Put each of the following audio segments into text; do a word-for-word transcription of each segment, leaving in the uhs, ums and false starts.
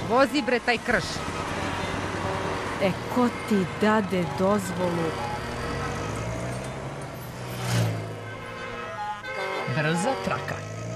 Vozi bre taj krš. E, ko ti dade dozvolu? Brza traka.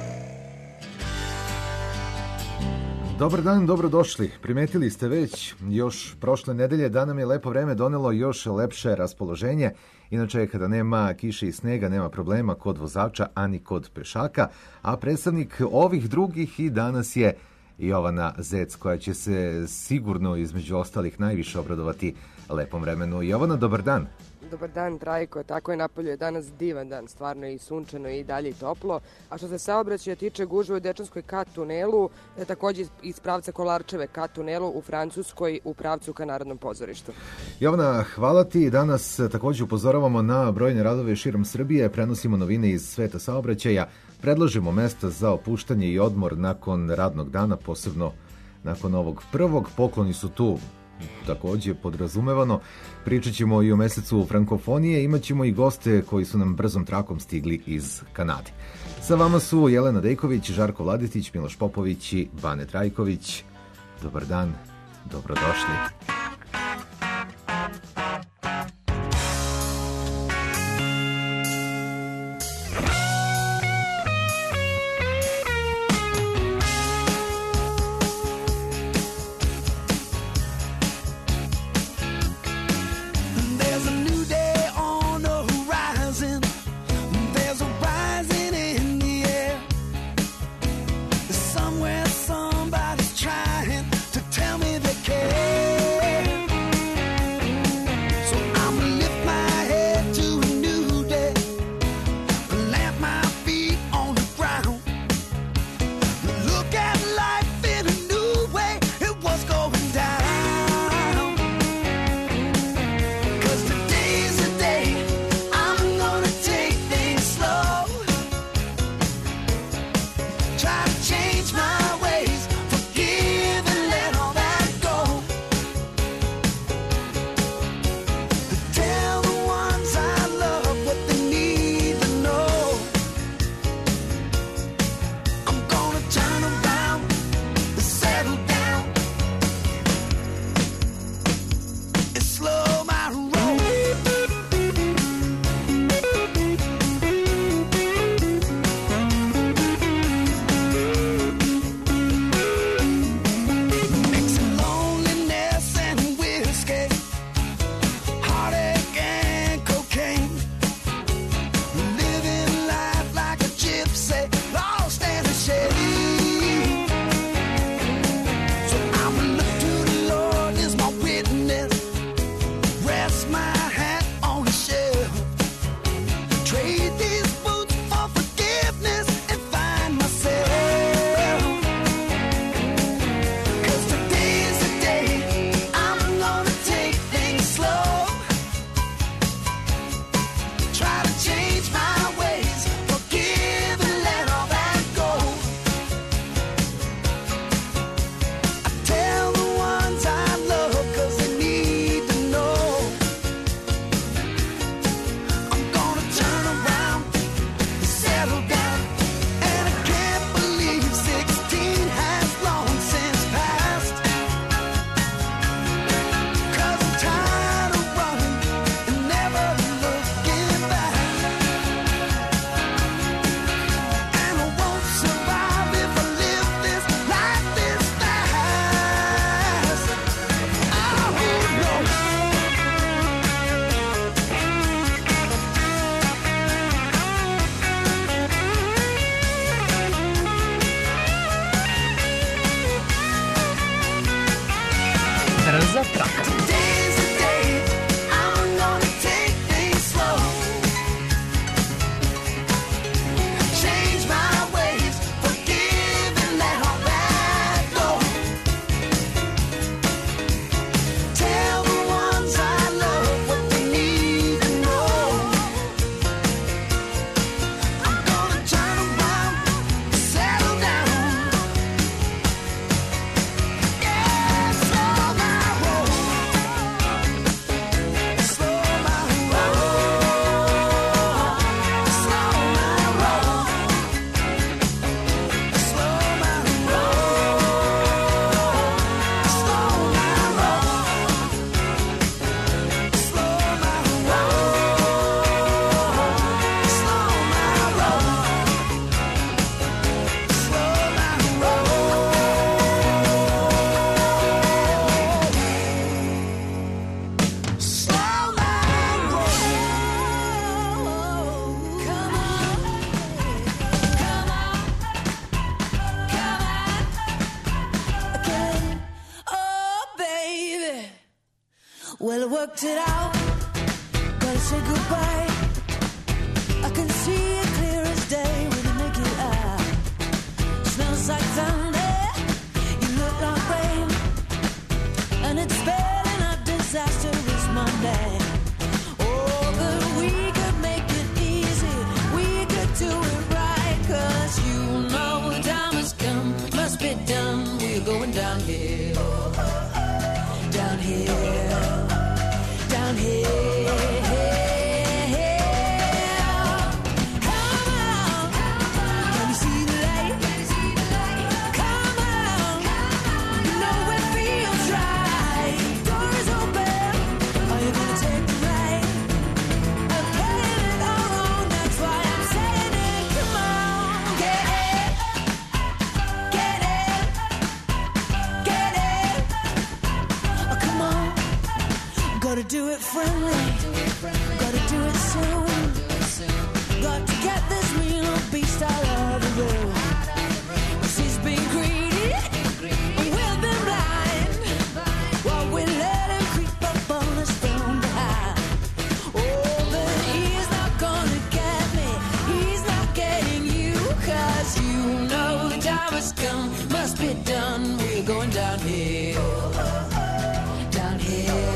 Dobar dan, dobrodošli. Primetili ste već, još prošle nedelje da nam je lepo vreme donelo još lepše raspoloženje. Inače, kada nema kiše i snega, nema problema kod vozača, ani kod pešaka. A predstavnik ovih drugih i danas je Jovana Zec, koja će se sigurno između ostalih najviše obradovati lepom vremenu. Jovana, dobar dan. Dobar dan, Trajko. Tako je, napolju je danas divan dan, stvarno i sunčano i dalje i toplo. A što se saobraćaja tiče, gužve u Dečanskoj ka tunelu, takođe iz pravca Kolarčeve ka tunelu u Francuskoj u pravcu ka Narodnom pozorištu. Jovana, hvala ti. Danas takođe upozoravamo na brojne radove širom Srbije, prenosimo novine iz sveta saobraćaja, predlažemo mesta za opuštanje i odmor nakon radnog dana, posebno nakon ovog prvog. Pokloni su tu takođe podrazumevano. Pričat ćemo i o mesecu frankofonije, imat ćemo i goste koji su nam brzom trakom stigli iz Kanade. Sa vama su Jelena Dejković, Žarko Vladetić, Miloš Popović i Bane Trajković. Dobar dan, dobrodošli. worked it out. Gotta say goodbye. I can see it clear as day with a naked eye. Smells like thunder. You look like rain. And it's spelling out disaster this Monday. Oh, but we could make it easy. We could do it right. Cause you know the time has come. Must be done. We're going down here. Down here. Down here. Gotta do it friendly, gotta do it soon. Got to get this mean old beast out of the room. She's been greedy, and we've been blind. While we let him creep up on us from behind. Oh, but he's not gonna get me, he's not getting you. Cause you know the time has come, must be done. We're going down here, down here.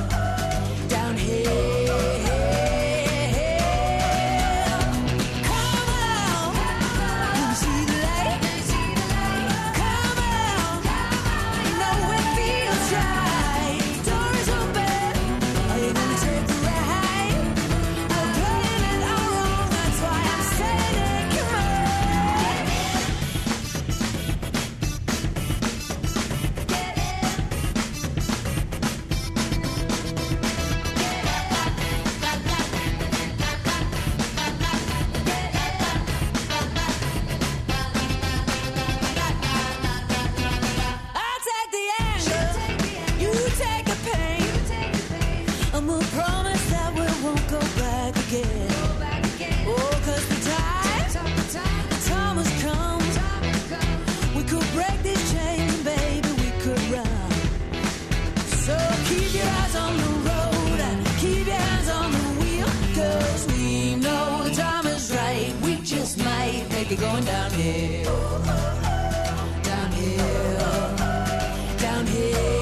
Going down here, down here, down here.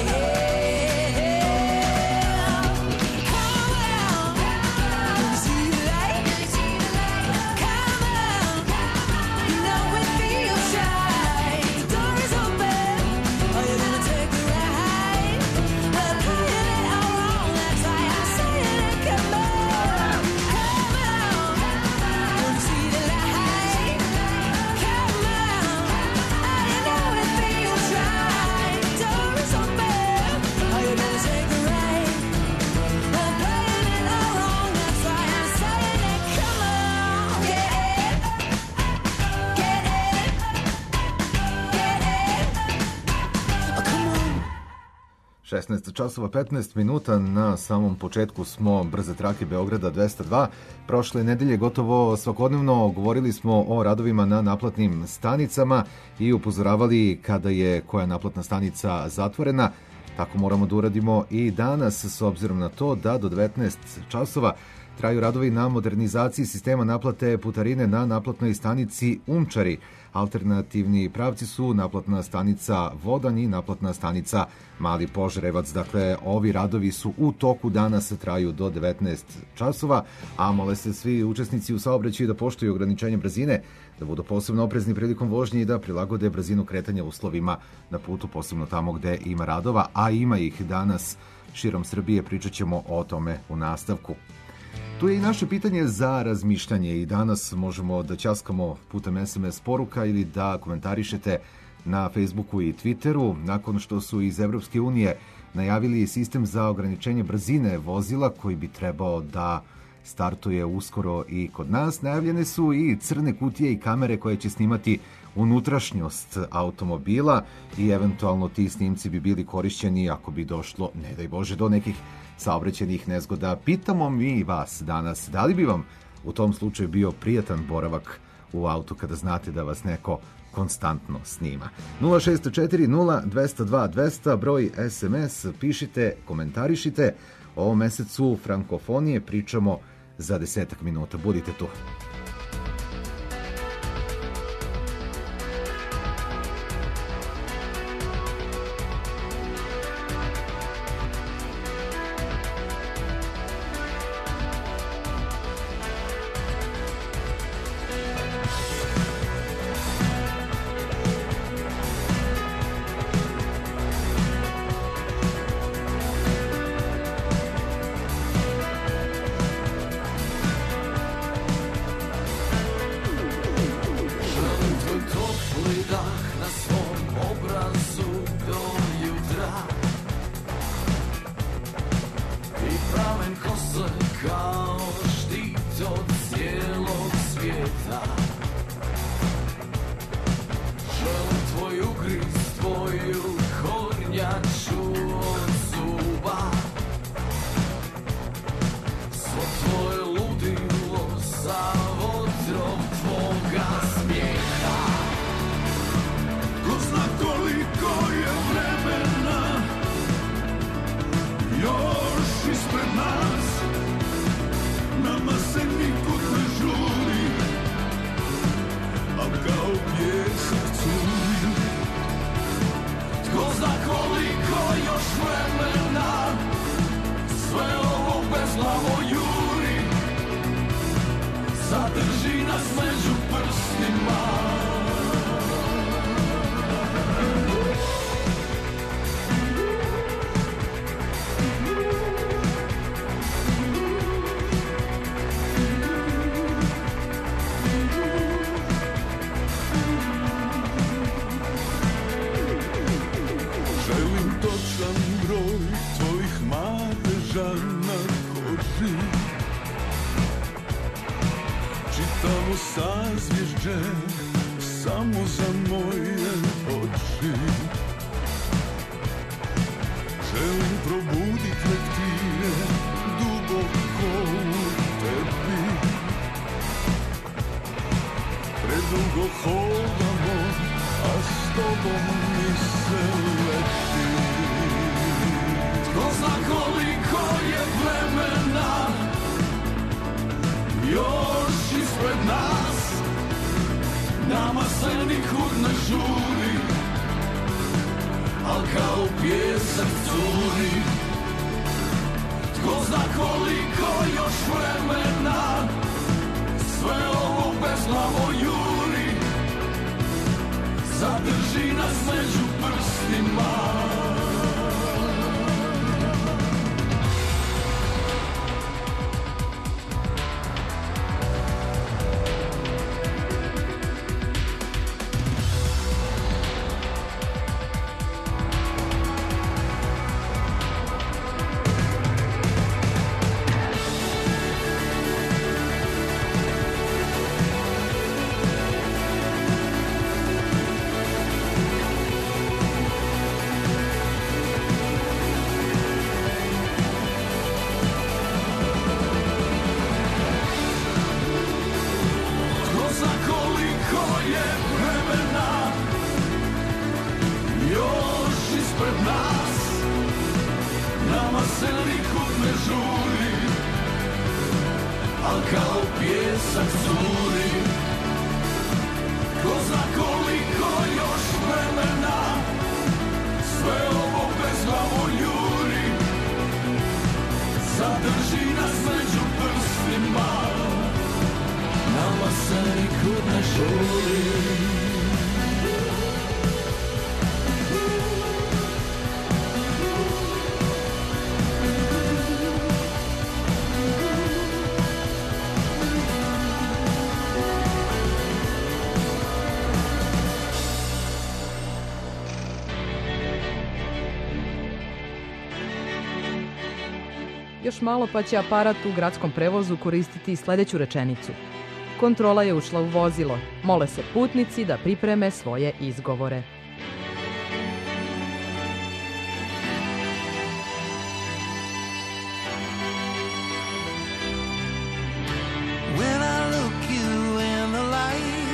Come on, can you see the light? Come on, you know it feels right. The door is open. Are you gonna take the ride? We're playing it all wrong. That's why I'm saying it. Come on, come on, can you see the light? šesnaest časova petnaest minuta, na samom početku smo brze trake Beograda dvesta dva. Prošle nedelje gotovo svakodnevno govorili smo o radovima na naplatnim stanicama i upozoravali kada je koja naplatna stanica zatvorena. Tako moramo da uradimo i danas, s obzirom na to da do devetnaest časova traju radovi na modernizaciji sistema naplate putarine na naplatnoj stanici Umčari. Alternativni pravci su naplatna stanica Vodanj i naplatna stanica Mali Požarevac. Dakle, ovi radovi su u toku, danas traju do devetnaest časova, a mole se svi učesnici u saobraćaju da poštuju ograničenje brzine, da budu posebno oprezni prilikom vožnje i da prilagode brzinu kretanja uslovima na putu, posebno tamo gde ima radova, a ima ih danas širom Srbije. Pričat ćemo o tome u nastavku. Tu je i naše pitanje za razmišljanje i danas možemo da ćaskamo putem es em es poruka ili da komentarišete na Facebooku i Twitteru. Nakon što su iz Evropske unije najavili sistem za ograničenje brzine vozila koji bi trebao da startuje uskoro i kod nas, najavljene su i crne kutije i kamere koje će snimati unutrašnjost automobila i eventualno ti snimci bi bili korišćeni ako bi došlo, ne daj Bože, do nekih saobraćajnih nezgoda. Pitamo mi vas danas, da li bi vam u tom slučaju bio prijatan boravak u autu kada znate da vas neko konstantno snima. nula šest četiri nula dvesta dva dvesta, broj es em es, pišite, komentarišite. O ovom mesecu frankofonije pričamo za desetak minuta. Budite tu. Još malo pa će aparat u gradskom prevozu koristiti sledeću rečenicu. Kontrola je ušla u vozilo. Mole se putnici da pripreme svoje izgovore. When I look you in the light,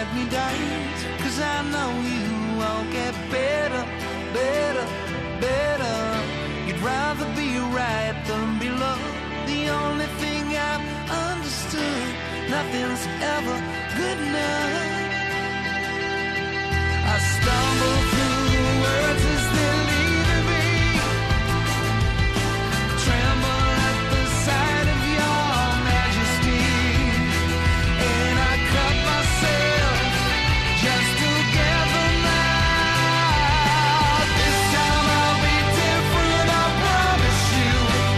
let me dance, 'cause I know you won't get better, better, better. You'd rather be right than be loved. The only thing I've understood, nothing's ever good enough. I stumble through the words as they're leaving me, tremble at the sight of your majesty, and I cut myself just together now. This time I'll be different, I promise you.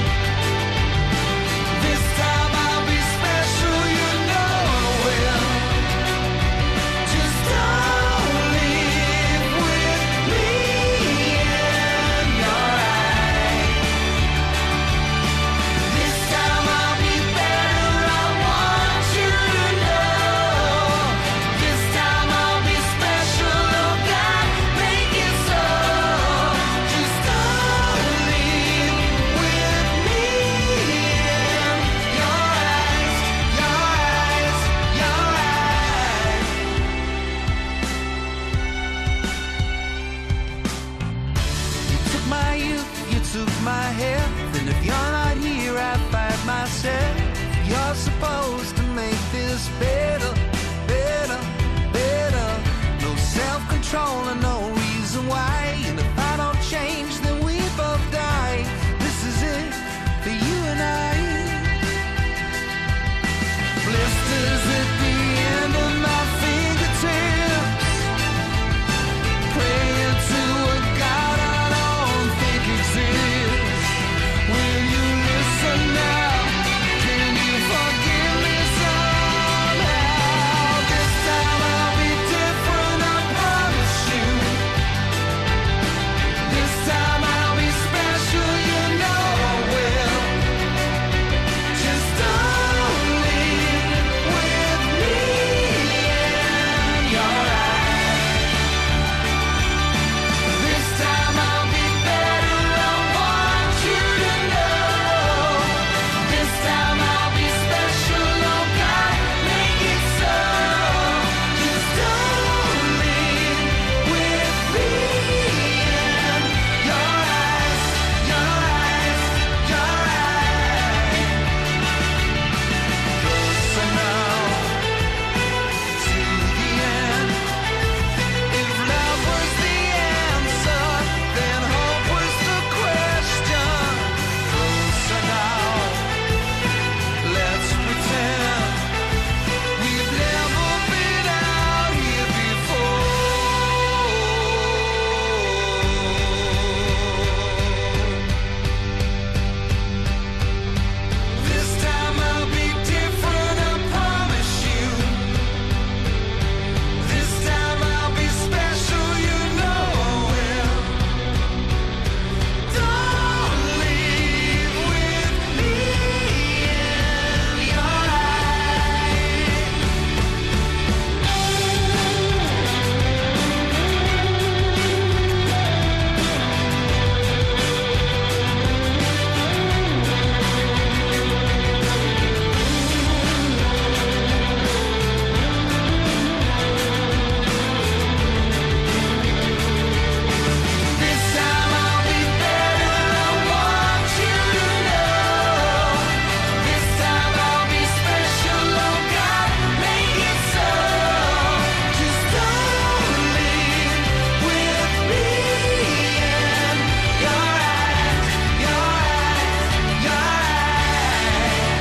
This time I'll be special, you know I will. Just don't leave with me in your eyes. This time I'll be better, I want you to know. This time I'll be special, oh God, make it so. Just don't leave with me in your eyes, your eyes, your eyes. You took my youth, you took my health, and if you're not here, I fight myself. You're supposed to make this better, better, better. No self-control and no reason why. And if I don't change, then we both die. This is it for you and I. Blisters at the end of my fingertips, praying to a God I don't think exists. Will you listen now? Can you forgive me somehow? This time I'll be different, I promise you. This time I'll be special, you know I will. Just don't leave with me in your eyes. This time I'll be better, I want you to know. This time I'll be special, oh God, make it so. Just don't leave with me in your eyes, your eyes, your eyes. Closer now to the end. If love was the answer, then hope was the question. Closer now, let's pretend we've never been out here before. This time I'll be different, I promise you. This time I'll be special, you know I will. Don't leave with me in your eyes. This time I'll be better, I want you to know. This time I'll be special, oh God, make it so. Just don't leave with me in your eyes, your eyes, your eyes.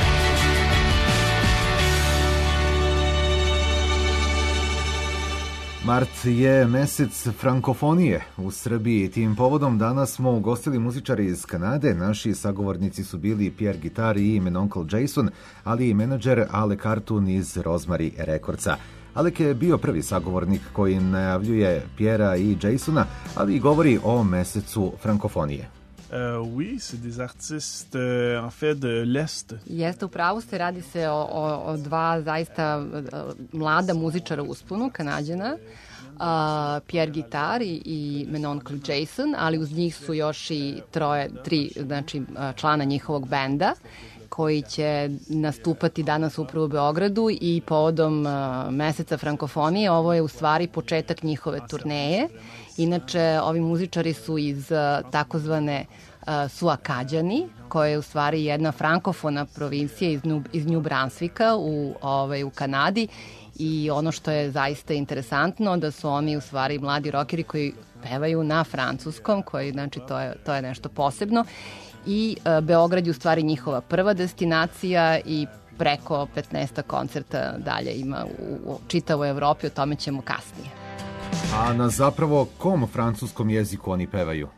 Mart je mesec frankofonije u Srbiji. Tim povodom danas smo ugostili muzičare iz Kanade. Naši sagovornici su bili Pierre Guitar i Menoncle Jason, ali i menadžer Alec Cartoon iz Rosemary Recordsa. Alec je bio prvi sagovornik koji najavljuje Pierre-a i Jasona, ali i govori o mesecu frankofonije. Euh, oui, c'est des artistes euh, en fait de l'Est. Jeste, u pravu ste, radi se o, o, o dva zaista uh, mlada muzičara u usponu, Kanađana, uh, Pierre Guitar i, i Menoncle Jason, ali uz njih su još i troje, tri znači, člana njihovog benda. koji će nastupati danas upravo u Beogradu i povodom uh, meseca frankofonije. Ovo je u stvari početak njihove turneje. Inače, ovi muzičari su iz uh, takozvane uh, Suakađani, koja je u stvari jedna frankofona provincija iz, New, iz New Brunswicka u, ovaj, u Kanadi. I ono što je zaista interesantno da su oni u stvari mladi rokeri koji pevaju na francuskom, koji, znači, to je, to je nešto posebno. I e, Beograd je u stvari njihova prva destinacija i preko petnaest koncerta dalje ima u, u čitavoj Evropi, o tome ćemo kasnije. A na zapravo kom francuskom jeziku oni pevaju?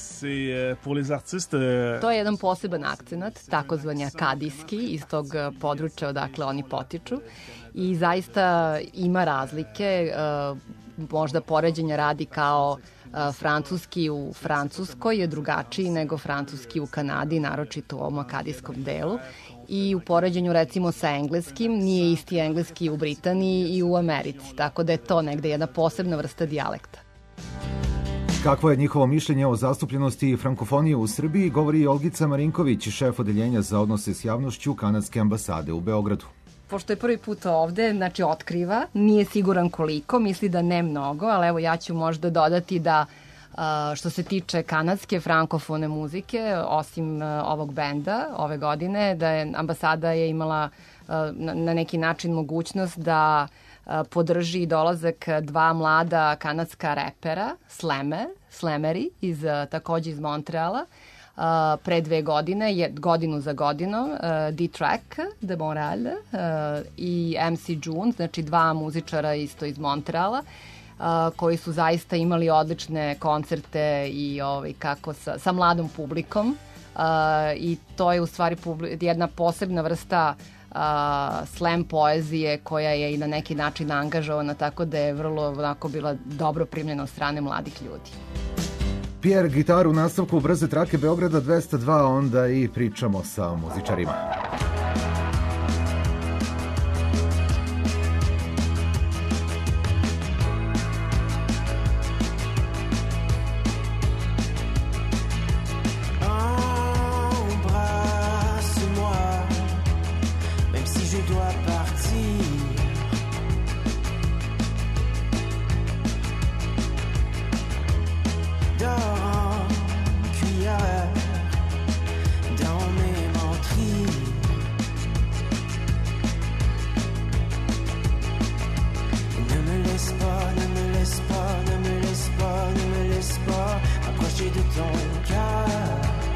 C'est pour les artistes. euh, To je jedan poseban akcenat, takozvani akadijski, iz tog e, područja odakle oni potiču. I zaista ima razlike, e, možda poređenja radi kao e, francuski u Francuskoj je drugačiji nego francuski u Kanadi, naročito u ovom akadijskom delu. I u poređenju recimo sa engleskim, nije isti engleski u Britaniji i u Americi, tako da je to negde jedna posebna vrsta dijalekta. Kakvo je njihovo mišljenje o zastupljenosti frankofonije u Srbiji, govori Olgica Marinković, šef odeljenja za odnose s javnošću Kanadske ambasade u Beogradu. Pošto je prvi put ovde, znači otkriva, nije siguran koliko, misli da ne mnogo, ali evo ja ću možda dodati da a, što se tiče kanadske frankofone muzike, osim a, ovog benda ove godine, da je ambasada je imala a, na, na neki način mogućnost da a, podrži dolazak dva mlada kanadska repera, Slamer, Slameri, iz, a, takođe iz Montreala, Uh, pre dve godine, je, godinu za godinom, uh, D-Track de Montreal uh, i M C June, znači dva muzičara isto iz Montreala, uh, koji su zaista imali odlične koncerte i ovaj, kako sa, sa mladom publikom uh, i to je u stvari publi, jedna posebna vrsta uh, slam poezije koja je i na neki način angažovana, tako da je vrlo onako bila dobro primljena od strane mladih ljudi. Pierre Gitar u nastavku brze trake Beograda dvesta dva, onda i pričamo sa muzičarima. Embrasse-moi, même si je dois partir. Dors en cuillère dans mes menteries. Ne me laisse pas, ne me laisse pas, ne me laisse pas, ne me laisse pas approcher de ton cœur.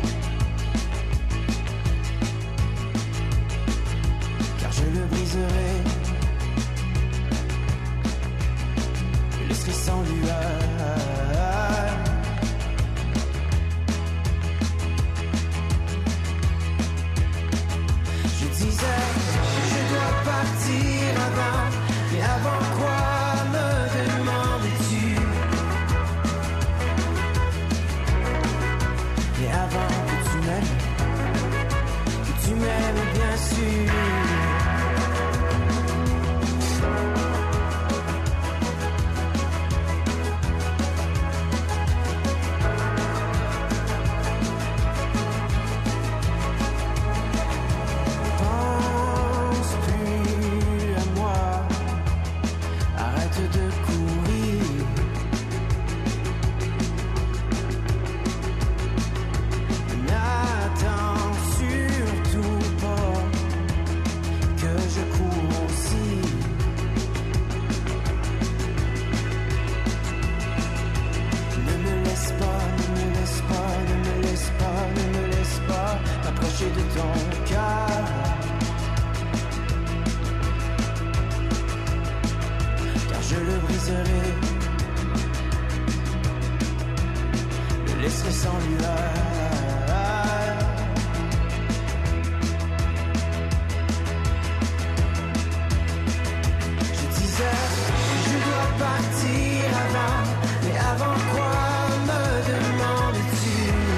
Car je le briserai, je laisserai sans lueur. Je dois partir avant, mais avant quoi me demandes-tu? Et avant que tu m'aimes, que tu m'aimes bien sûr. De ton cœur, car je le briserai, le laisserai sans lueur. Je disais, je dois partir avant, mais avant quoi me demandes-tu?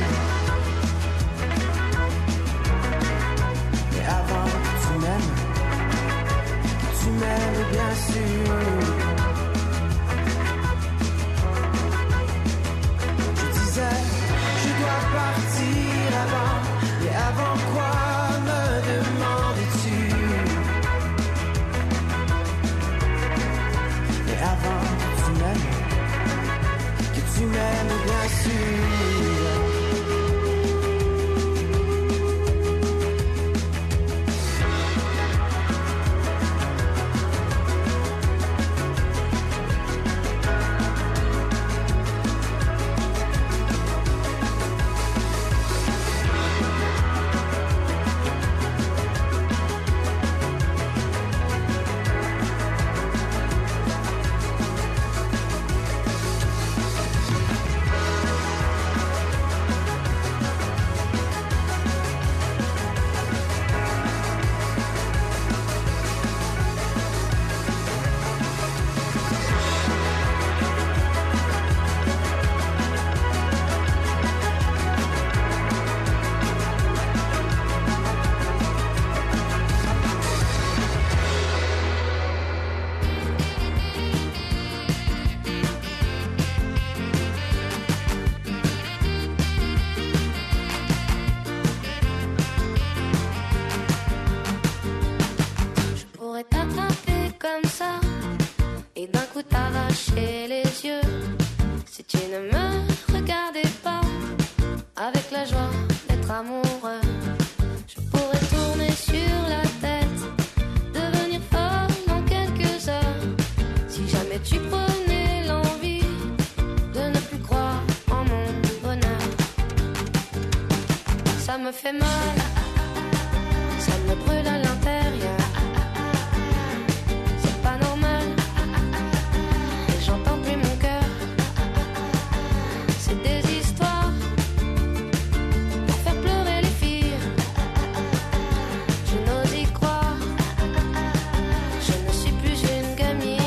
Tu m'aimes bien sûr. Je disais, je dois partir avant, et avant quoi me t'attraper comme ça et d'un coup t'arracher les yeux. Si tu ne me regardais pas avec la joie d'être amoureux, je pourrais tourner sur la tête, devenir folle en quelques heures. Si jamais tu prenais l'envie de ne plus croire en mon bonheur, ça me fait mal, ça me brûle à l'intérieur. C'est pas normal, et j'entends plus mon cœur. C'est des histoires pour faire pleurer les filles. Je n'ose y croire, je ne suis plus une gamine.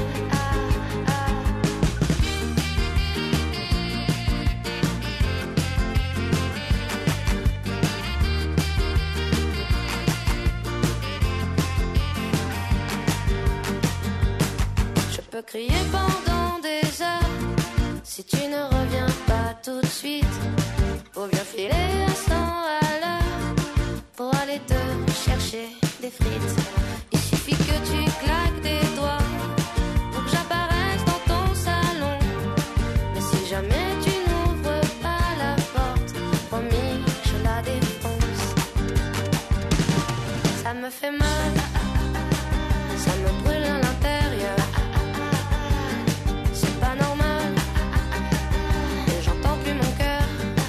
Je peux crier pendant des heures si tu ne reviens pas tout de suite. Faut bien filer à cent à l'heure pour aller te chercher des frites. Il suffit que tu claques des doigts pour que j'apparaisse dans ton salon. Mais si jamais tu n'ouvres pas la porte, promis, je la défonce. Ça me fait mal, ça me brûle à l'intérieur. C'est pas normal, et j'entends plus mon cœur.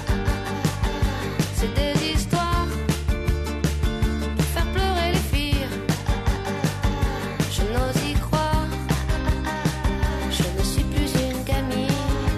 C'est des histoires pour faire pleurer les filles. Je n'ose y croire, je ne suis plus une gamine.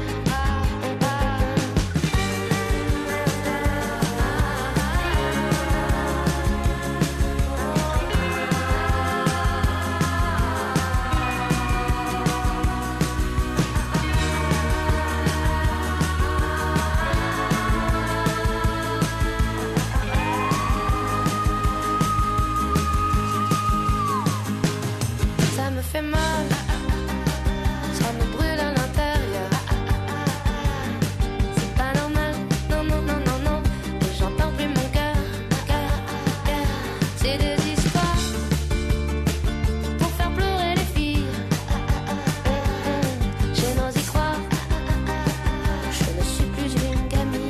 Ça me fait mal, ça me brûle à l'intérieur. C'est pas normal, non, non, non, non, non. Et j'entends plus mon cœur, cœur, cœur. C'est des histoires pour faire pleurer les filles. Je n'ose y croire, je ne suis plus une gamine.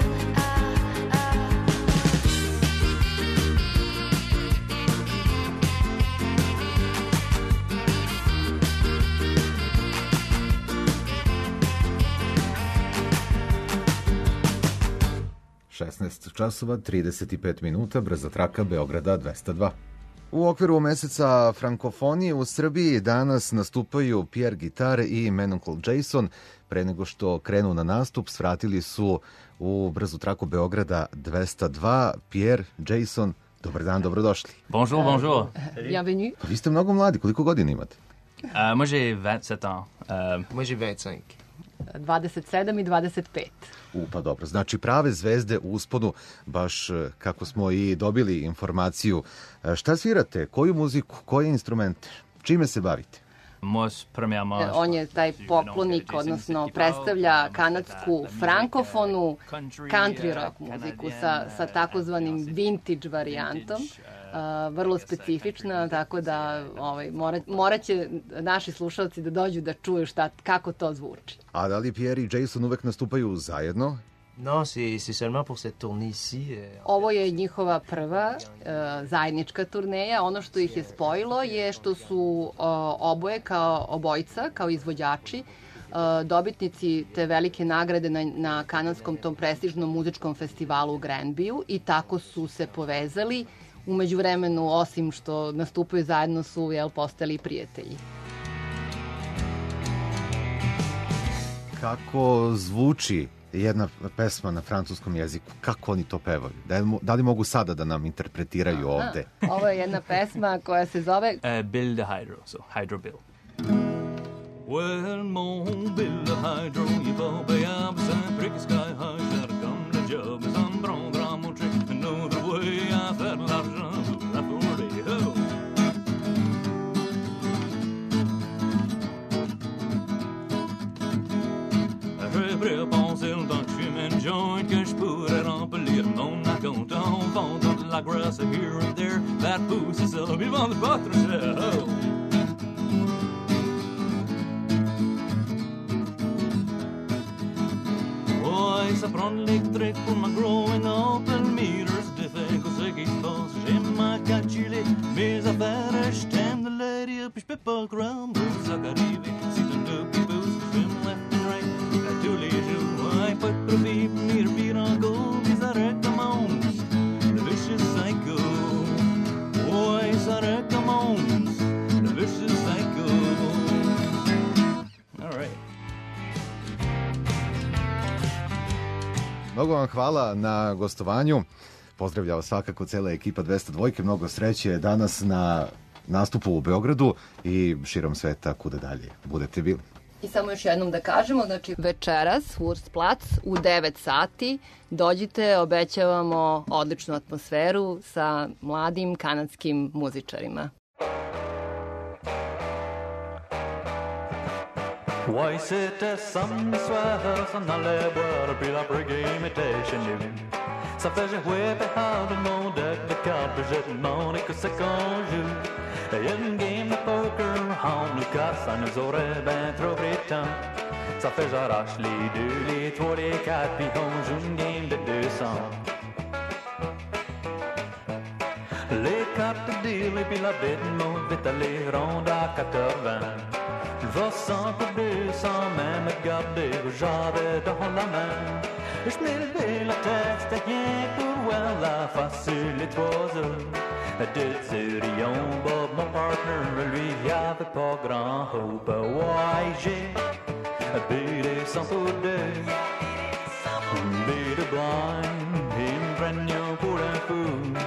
šesnaest časova, trideset pet minuta, brza traka Beograda dvesta dva. U okviru meseca frankofonije u Srbiji danas nastupaju Pierre Guitar i Menoncle Jason. Pre nego što krenu na nastup, svratili su u brzu traku Beograda dvesta dva. Pierre, Jason, dobar dan, dobrodošli. Bonjour, bonjour. Bienvenue. Pa vi ste mnogo mladi, koliko godina imate? Euh, moi, j'ai vingt-sept ans. Euh, Moi j'ai vingt-cinq. dvadeset sedam i dvadeset pet. U, pa dobro, znači prave zvezde u usponu, baš e, kako smo i dobili informaciju. E, Šta svirate? Koju muziku? Koje instrumente? Čime se bavite? moi, premièrement... On je taj poklonik, odnosno predstavlja kanadsku frankofonu country rock muziku sa, sa takozvanim vintage varijantom. Uh, vrlo specifična, tako da ovaj, morat, morat će naši slušalci da dođu da čuju šta, kako to zvuči. A da li Pierre i Jason uvek nastupaju zajedno? Non, c'est c'est seulement pour cette tournée ici. euh, Ovo je njihova prva uh, zajednička turneja. Ono što ih je spojilo je što su uh, oboje kao obojica, kao izvođači, uh, dobitnici te velike nagrade na, na kanadskom tom prestižnom muzičkom festivalu u Granbiju i tako su se povezali. U međuvremenu, osim što nastupaju zajedno, su jel, postali prijatelji. Kako zvuči jedna pesma na francuskom jeziku? Kako oni to pevaju? Da, li mo- da li mogu sada da nam interpretiraju ovde? Ovo je jedna pesma koja se zove Euh, Bill the Hydro, so Hydro Bill. Well, mon Bill the Hydro, il va payable sempre que sky high, cher comme le job, ça me prendra mon trick, un autre way à faire de l'argent, pour la forêt, oh. Je prépense le temps que je fume une joint que je remplir mon compte en vendant de la graisse here and there. That pussy, ça, il va on the bathroom. Oi, ça prend l'électrique pour ma growing up and meters different cause c'est qui se passe. J'aime ma calculer mes affaires, je t'aime de l'air puis je peux pas croire que ça arrive. Si tu ne peux pas, je fume left and right à tous les jours. Oi, pas de profit pour me repeat en go, mais ça recommence. Le vicious cycle. Oi, ça recommence. Le vicious cycle. All right. Mnogo vam hvala na gostovanju. Pozdravlja vas svakako cela ekipa dvesta dva. Mnogo sreće danas na nastupu u Beogradu i širom sveta kuda dalje budete bili. I samo još jednom da kažemo, znači večeras, Wurstplatz, u devet sati, dođite, obećavamo odličnu atmosferu sa mladim kanadskim muzičarima. Ouais, c'était samedi soir, s'en allait boire, puis la reggae imitation du. Ça faisait whipper out de mon deck de cartes, puis j'ai demandé que c'est qu'on joue. Et une game de poker, on nous casse, ça nous aurait ben trop pris de temps. Ça fait j'arrache les deux, les trois, les quatre, puis on joue une game de deux cents. Les cartes de deal et puis la bête monte vite à les rondes à quatre-vingts. Va cent pour deux cents, même me garder que j'avais dans la main. Je m'élevais la tête, c'était rien pour voir la face sur les trois heures. De Thurion, Bob, mon partner, lui avait pas grand hope. Ouais, j'ai bu des cent pour deux, bu de blind, il me prenait pour un fou.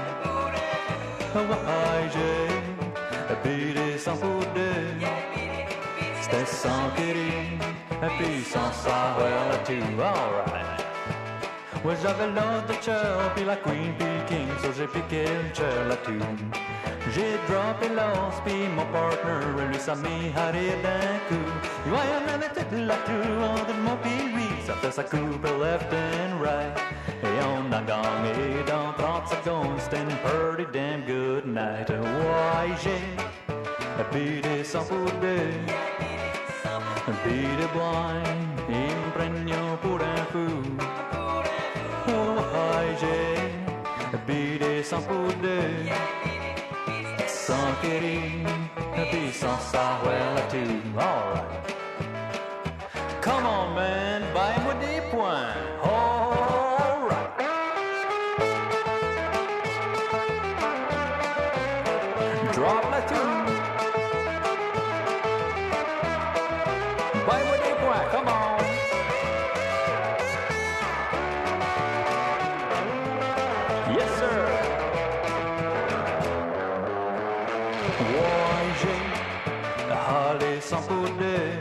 Ouais, j'ai bu des cent pour deux. C'était sans guérir, et puis sans savoir tout, alright. Ouais, j'avais l'autre de chair, puis la queen, puis le king, so j'ai piqué le chair là-dessus. J'ai droppé l'os, puis mon partner, lui, ça m'y a rire d'un coup. Ouais, on en était là-dessus, entre moi puis lui, ça fait sa coupe left and right. Et on a gagné dans trente secondes, c'était une pretty damn good night. Ouais, j'ai bu des cent pour deux. Beat it blind, il me prenait pour un fou. Oh, j'ai bu des cent pour deux, sans querer, puis sans savoir la tout. All right. Come on, man, buy-moi des points. All right. Drop la tune. Buy-moi des points, come on. Yes, sir. Ouais, j'ai allé sans pour deux.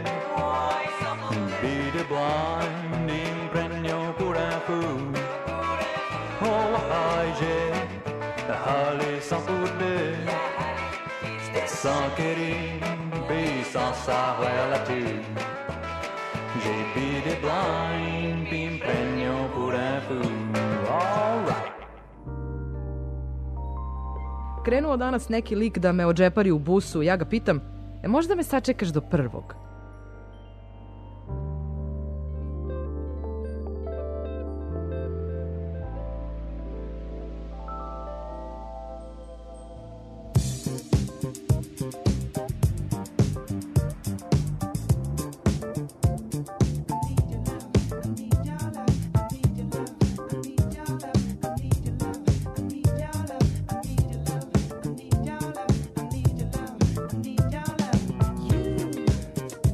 Be the blind, il prenait pour un fou. Oh, ouais, j'ai allé sans pour deux. C'était sans querer, puis sans savoir là-dessus. J'ai bu des blind, puis me prenait pour un fou. All right. Krenuo danas neki lik da me odžepari u busu, ja ga pitam, e možda me sačekaš do prvog? You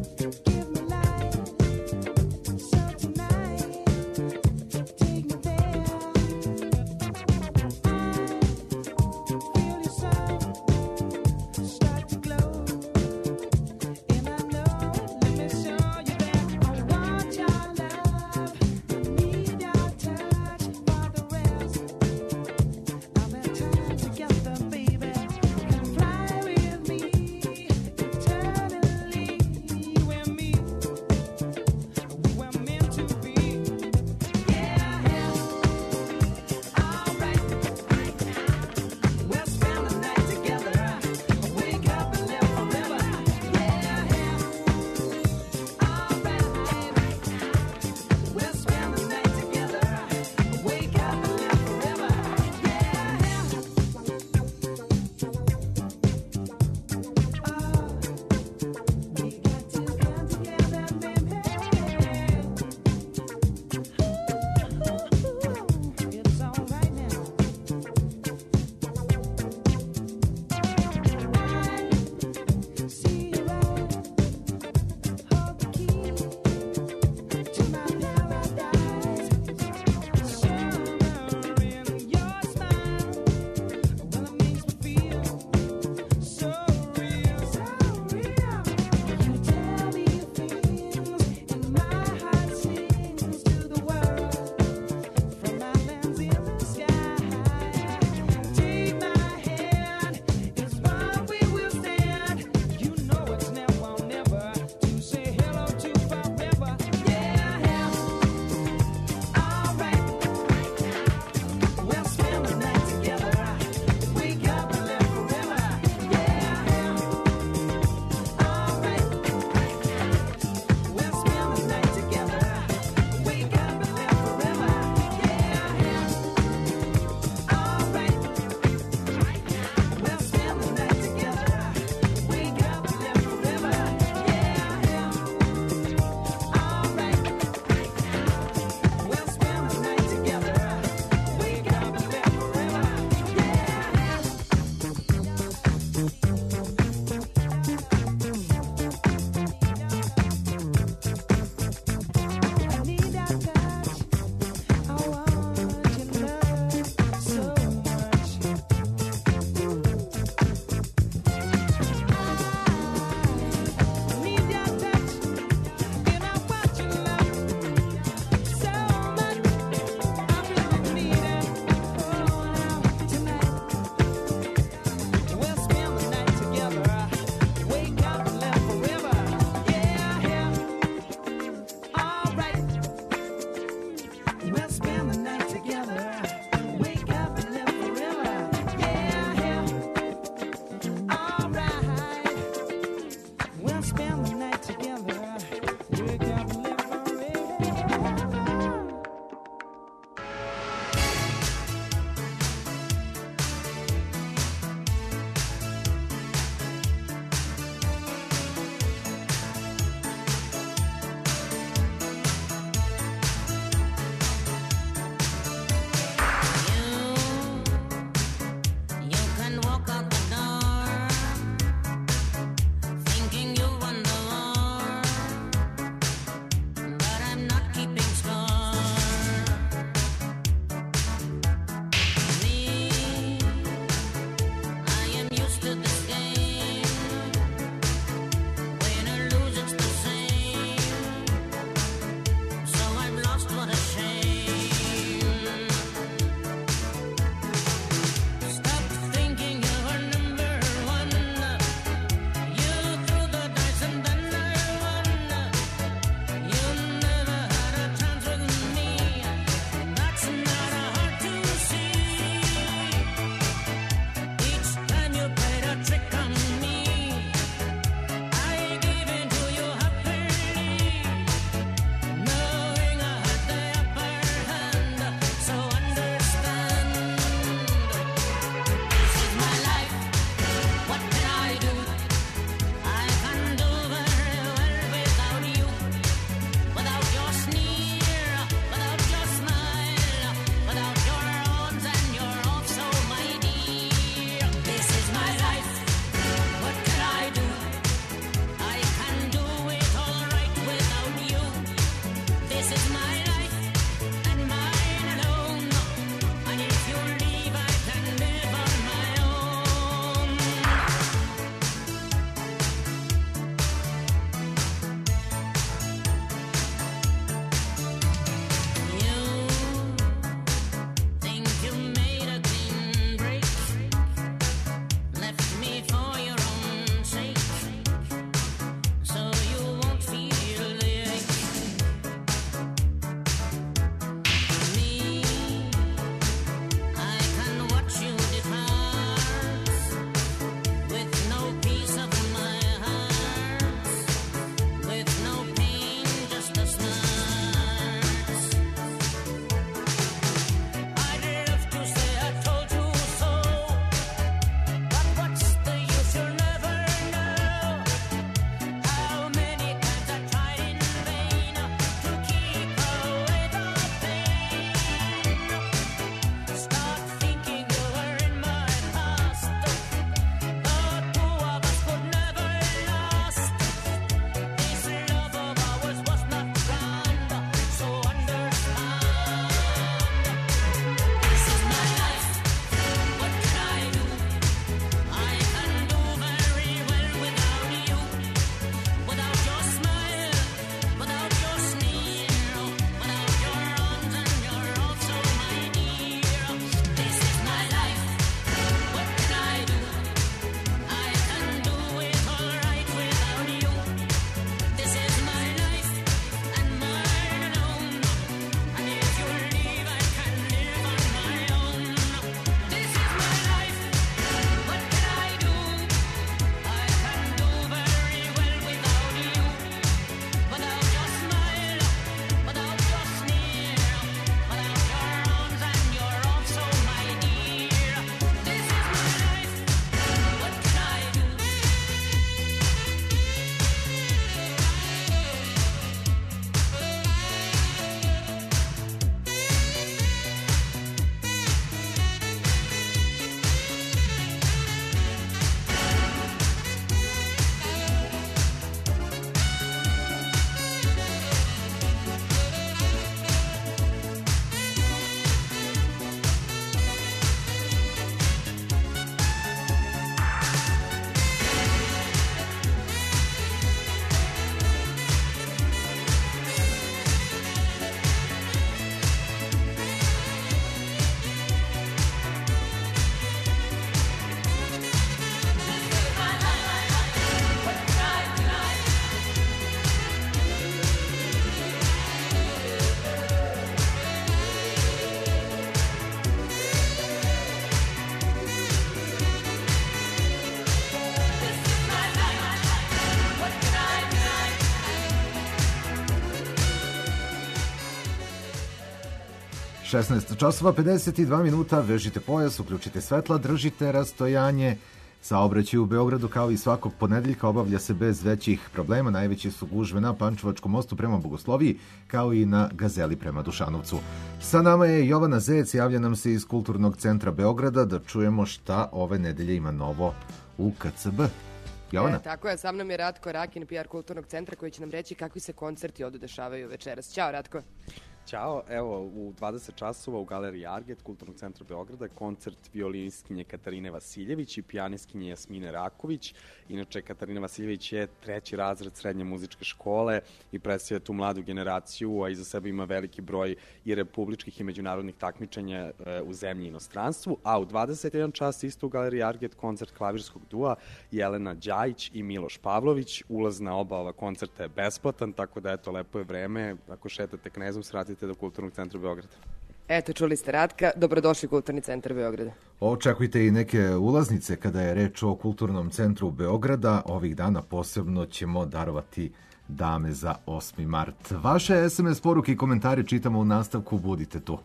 šesnaest časova pedeset dva minuta, vežite pojas, uključite svetla, držite rastojanje. Saobraćaj u Beogradu kao i svakog ponedeljka obavlja se bez većih problema. Najveće su gužve na Pančevačkom mostu prema Bogosloviji, kao i na Gazeli prema Dušanovcu. Sa nama je Jovana Zec, javlja nam se iz Kulturnog centra Beograda da čujemo šta ove nedelje ima novo u K C B. Jovana? E, tako je, sa mnom je Ratko Rakin, P R Kulturnog centra, koji će nam reći kakvi se koncerti ovdje dešavaju večeras. Ćao, Ratko. Ćao, evo u dvadeset časova u Galeriji Arget Kulturnog centra Beograda koncert violiniskinje Katarine Vasiljević i pijaniskinje Jasmine Raković. Inače, Katarina Vasiljević je treći razred srednje muzičke škole i predstavlja tu mladu generaciju, a iza sebe ima veliki broj i republičkih i međunarodnih takmičenja e, u zemlji i inostranstvu. A u dvadeset jedan čas isto u Galeriji Arget koncert klavirskog dua Jelena Đajić i Miloš Pavlović. Ulaz na oba ova koncerta je besplatan, tako da eto, lepo je vreme. Ako šetate Knezom, sratite do Kulturnog centra Beograda. Eto, čuli ste Ratka, dobrodošli u Kulturni centar Beograda. Očekujte i neke ulaznice kada je reč o Kulturnom centru Beograda. Ovih dana posebno ćemo darovati dame za osmi mart. Vaše es em es poruke i komentare čitamo u nastavku, budite tu.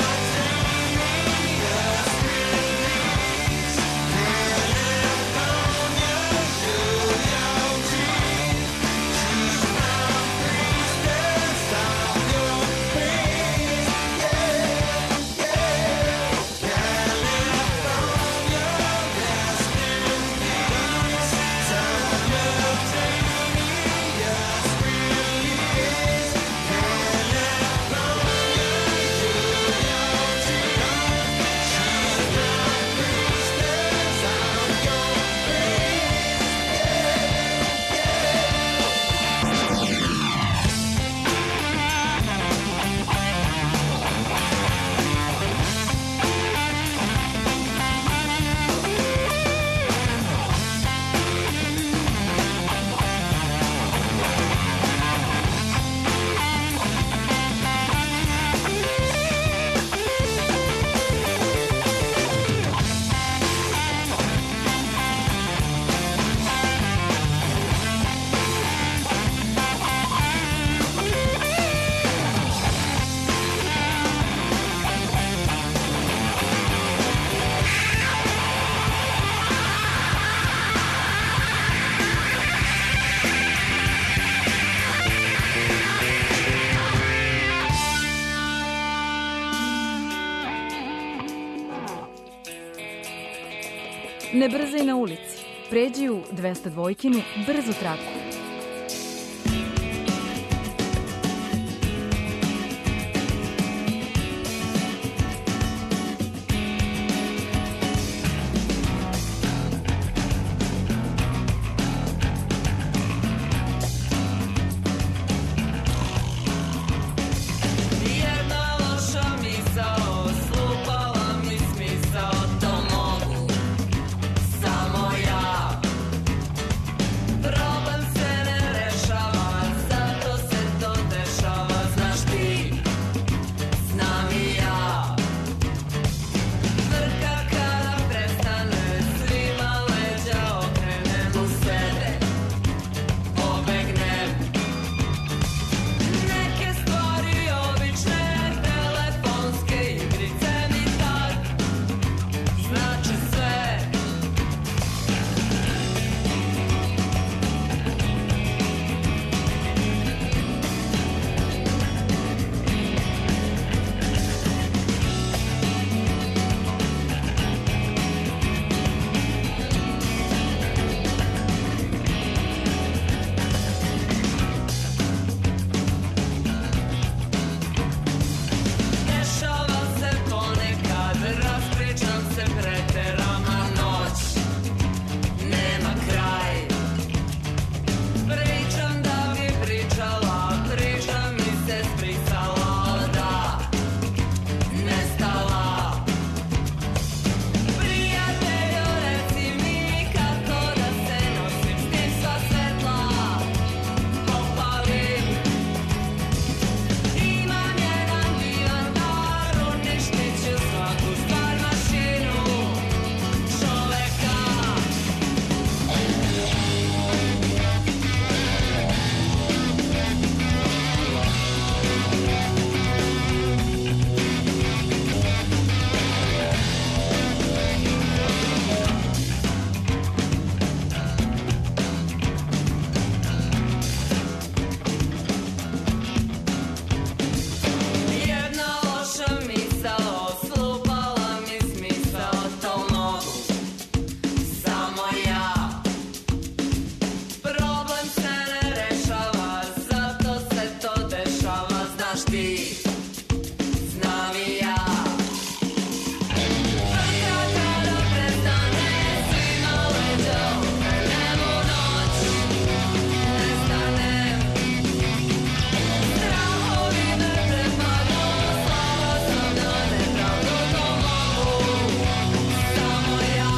California Ne brzaj na ulici. Pređi u dvesta dvojkinu brzu traku. Jedna loša misao slupala mi smisao, to mogu samo ja. Problem se ne rešava, zato se to dešava, znaš ti, znam i ja. Frka kada prestane, svima leđa okrenem, usede, pobegnem. Neke stvari obične, telefonske igrice mi tad znači sve. Dešava se ponekad, raspričam se preteram, a noć nema kraj. Pričam da bi pričala, priča mi se sprisala, da nestala. Prijatelju, reci mi kako da se nosim s tim, sva svetla popalim. Imam jedan divan dar, uništit ću svaku stvar, mašinu, čoveka. Jedna loša misao slupala mi smisao, to mogu samo ja. Problem se ne rešava, zato se to dešava, znaš ti, znam i ja. Frka kada prestane, svima leđa okrenem, u noć nestanem. Strahovi me prepadnu, slaba sam na nepravdu, to mogu samo ja.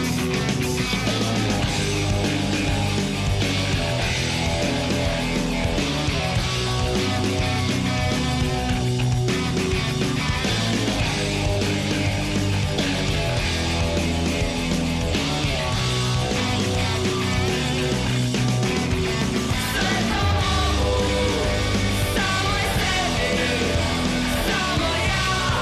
Sve to mogu, samo i sebi, samo ja.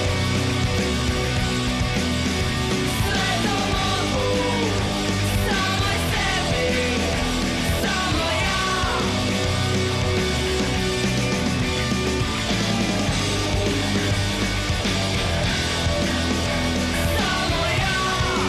Sve to mogu, samo i sebi, samo ja. Samo ja.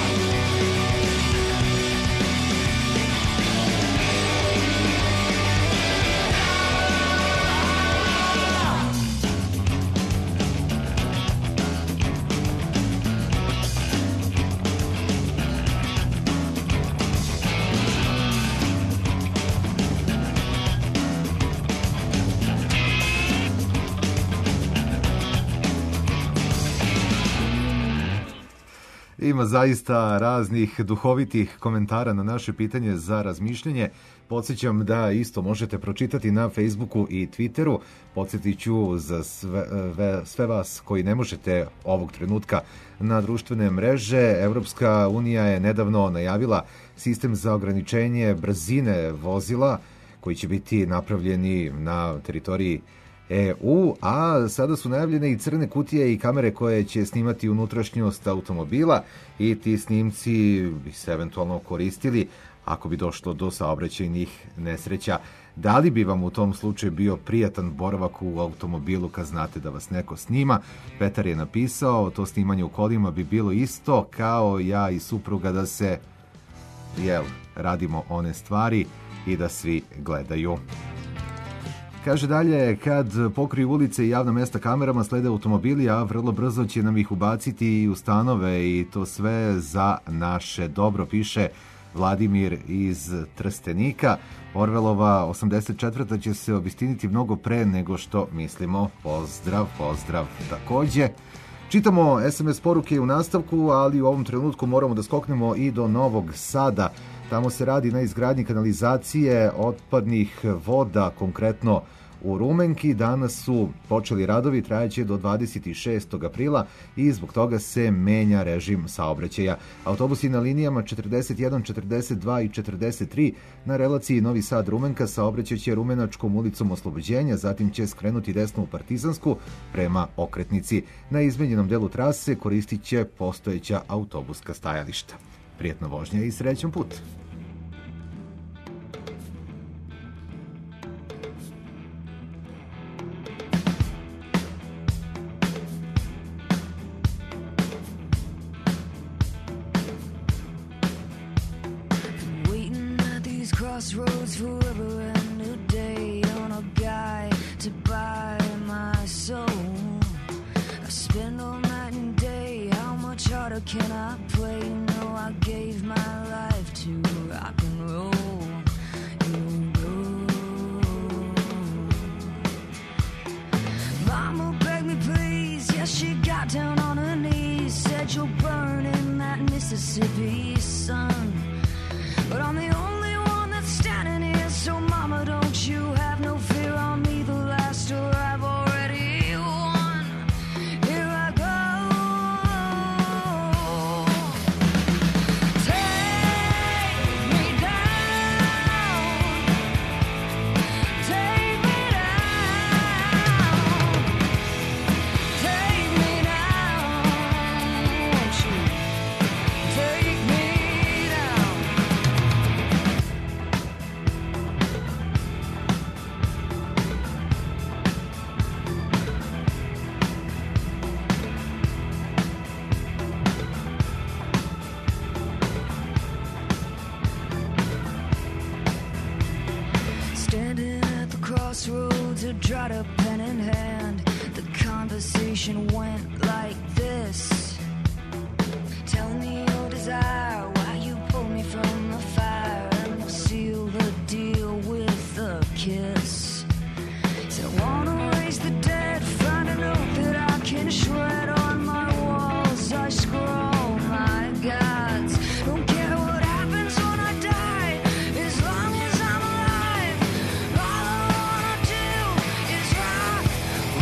Ima zaista raznih duhovitih komentara na naše pitanje za razmišljanje. Podsjećam da isto možete pročitati na Facebooku i Twitteru. Podsjetit ću za sve, ve- sve vas koji ne možete ovog trenutka na društvene mreže. Evropska unija je nedavno najavila sistem za ograničenje brzine vozila koji će biti napravljeni na teritoriji E U, a sada su najavljene i crne kutije i kamere koje će snimati unutrašnjost automobila i ti snimci bi se eventualno koristili ako bi došlo do saobraćajnih nesreća. Da li bi vam u tom slučaju bio prijatan boravak u automobilu kad znate da vas neko snima? Petar je napisao, to snimanje u kolima bi bilo isto kao ja i supruga da se, jel, radimo one stvari i da svi gledaju. Kaže dalje, kad pokriju ulice i javna mesta kamerama, slede automobili, a vrlo brzo će nam ih ubaciti i u stanove i to sve za naše dobro, piše Vladimir iz Trstenika. Orvelova osamdeset četvrta će se obistiniti mnogo pre nego što mislimo. Pozdrav, pozdrav takođe. Čitamo es em es poruke u nastavku, ali u ovom trenutku moramo da skoknemo i do Novog Sada. Tamo se radi na izgradnji kanalizacije otpadnih voda, konkretno u Rumenki. Danas su počeli radovi, trajaće do dvadeset šestog aprila i zbog toga se menja režim saobraćaja. Autobusi na linijama četrdeset jedan, četrdeset dva i četrdeset tri na relaciji Novi Sad-Rumenka saobraćaće Rumenačkom ulicom Oslobođenja, zatim će skrenuti desno u Partizansku prema okretnici. Na izmenjenom delu trase koristit će postojeća autobuska stajališta. Prijetna vožnja i srećan put! Crossroads forever and a day on a guy to buy my soul. I spend all night and day, how much harder can I play? You know I gave my life to rock and roll. Here we go. Mama begged me please, yes she got down on her knees, said you'll burn in that Mississippi sun, but I'm the only standing here, so mama, don't you have no fear on me. The last door I've already won. Here I go. Take me down. Take me down. Take me down. Won't you take me down? Standing at the crossroads, a dried up pen in hand. The conversation went like this: tell me your desire, why you pulled me from the fire, and we'll seal the deal with a kiss. Said I wanna raise the dead, find a note that I can shred on my walls. I scroll my gods, don't care what happens when I die, as long as I'm alive. All I wanna do is rock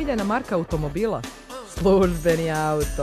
omiljena marka automobila? Službeni auto.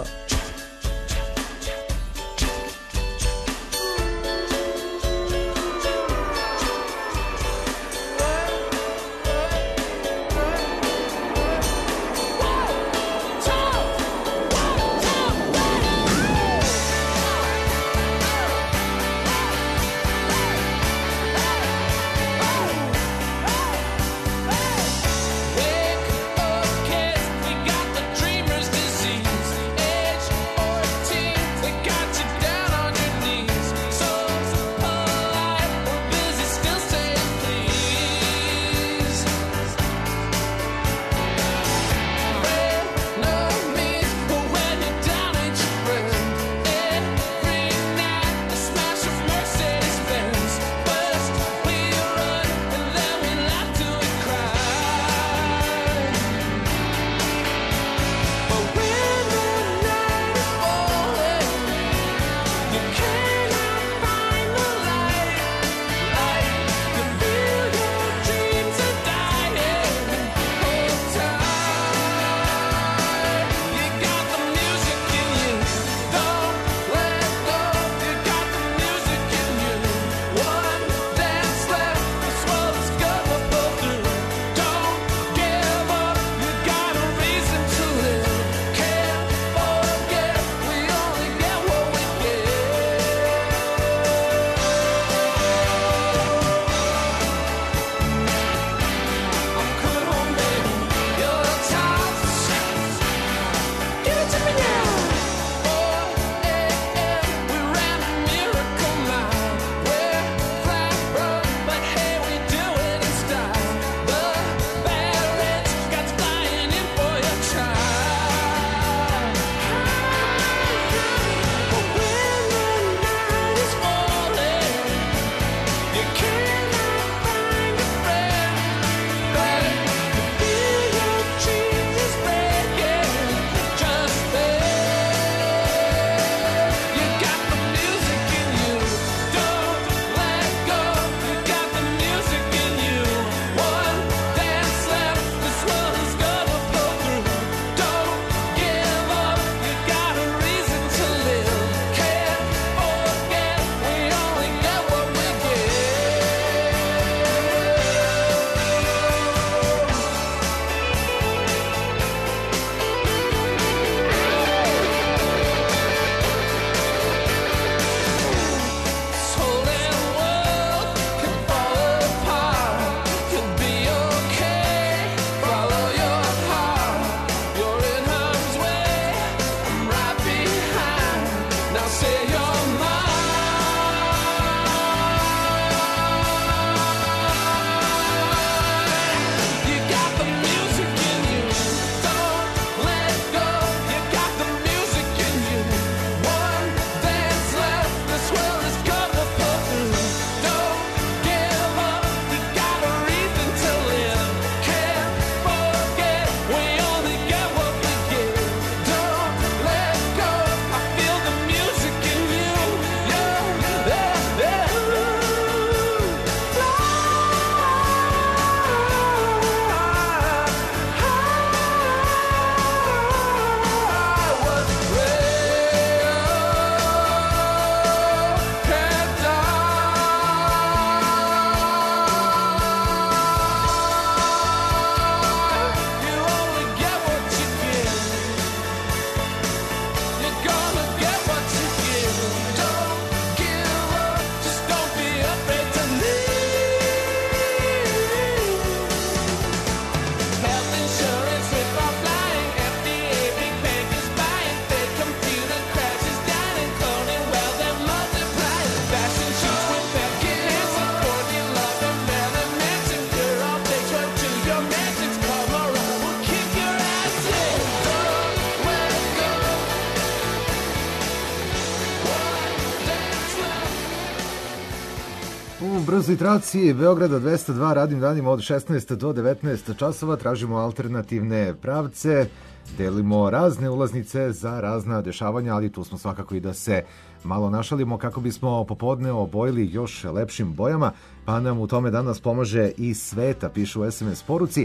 brzoj traci Beograda dvesta dva radnim danima od šesnaest do devetnaest časova tražimo alternativne pravce, delimo razne ulaznice za razna dešavanja, ali tu smo svakako i da se malo našalimo kako bismo popodne obojili još lepšim bojama, pa nam u tome danas pomaže i Sveta, piše u es em es poruci.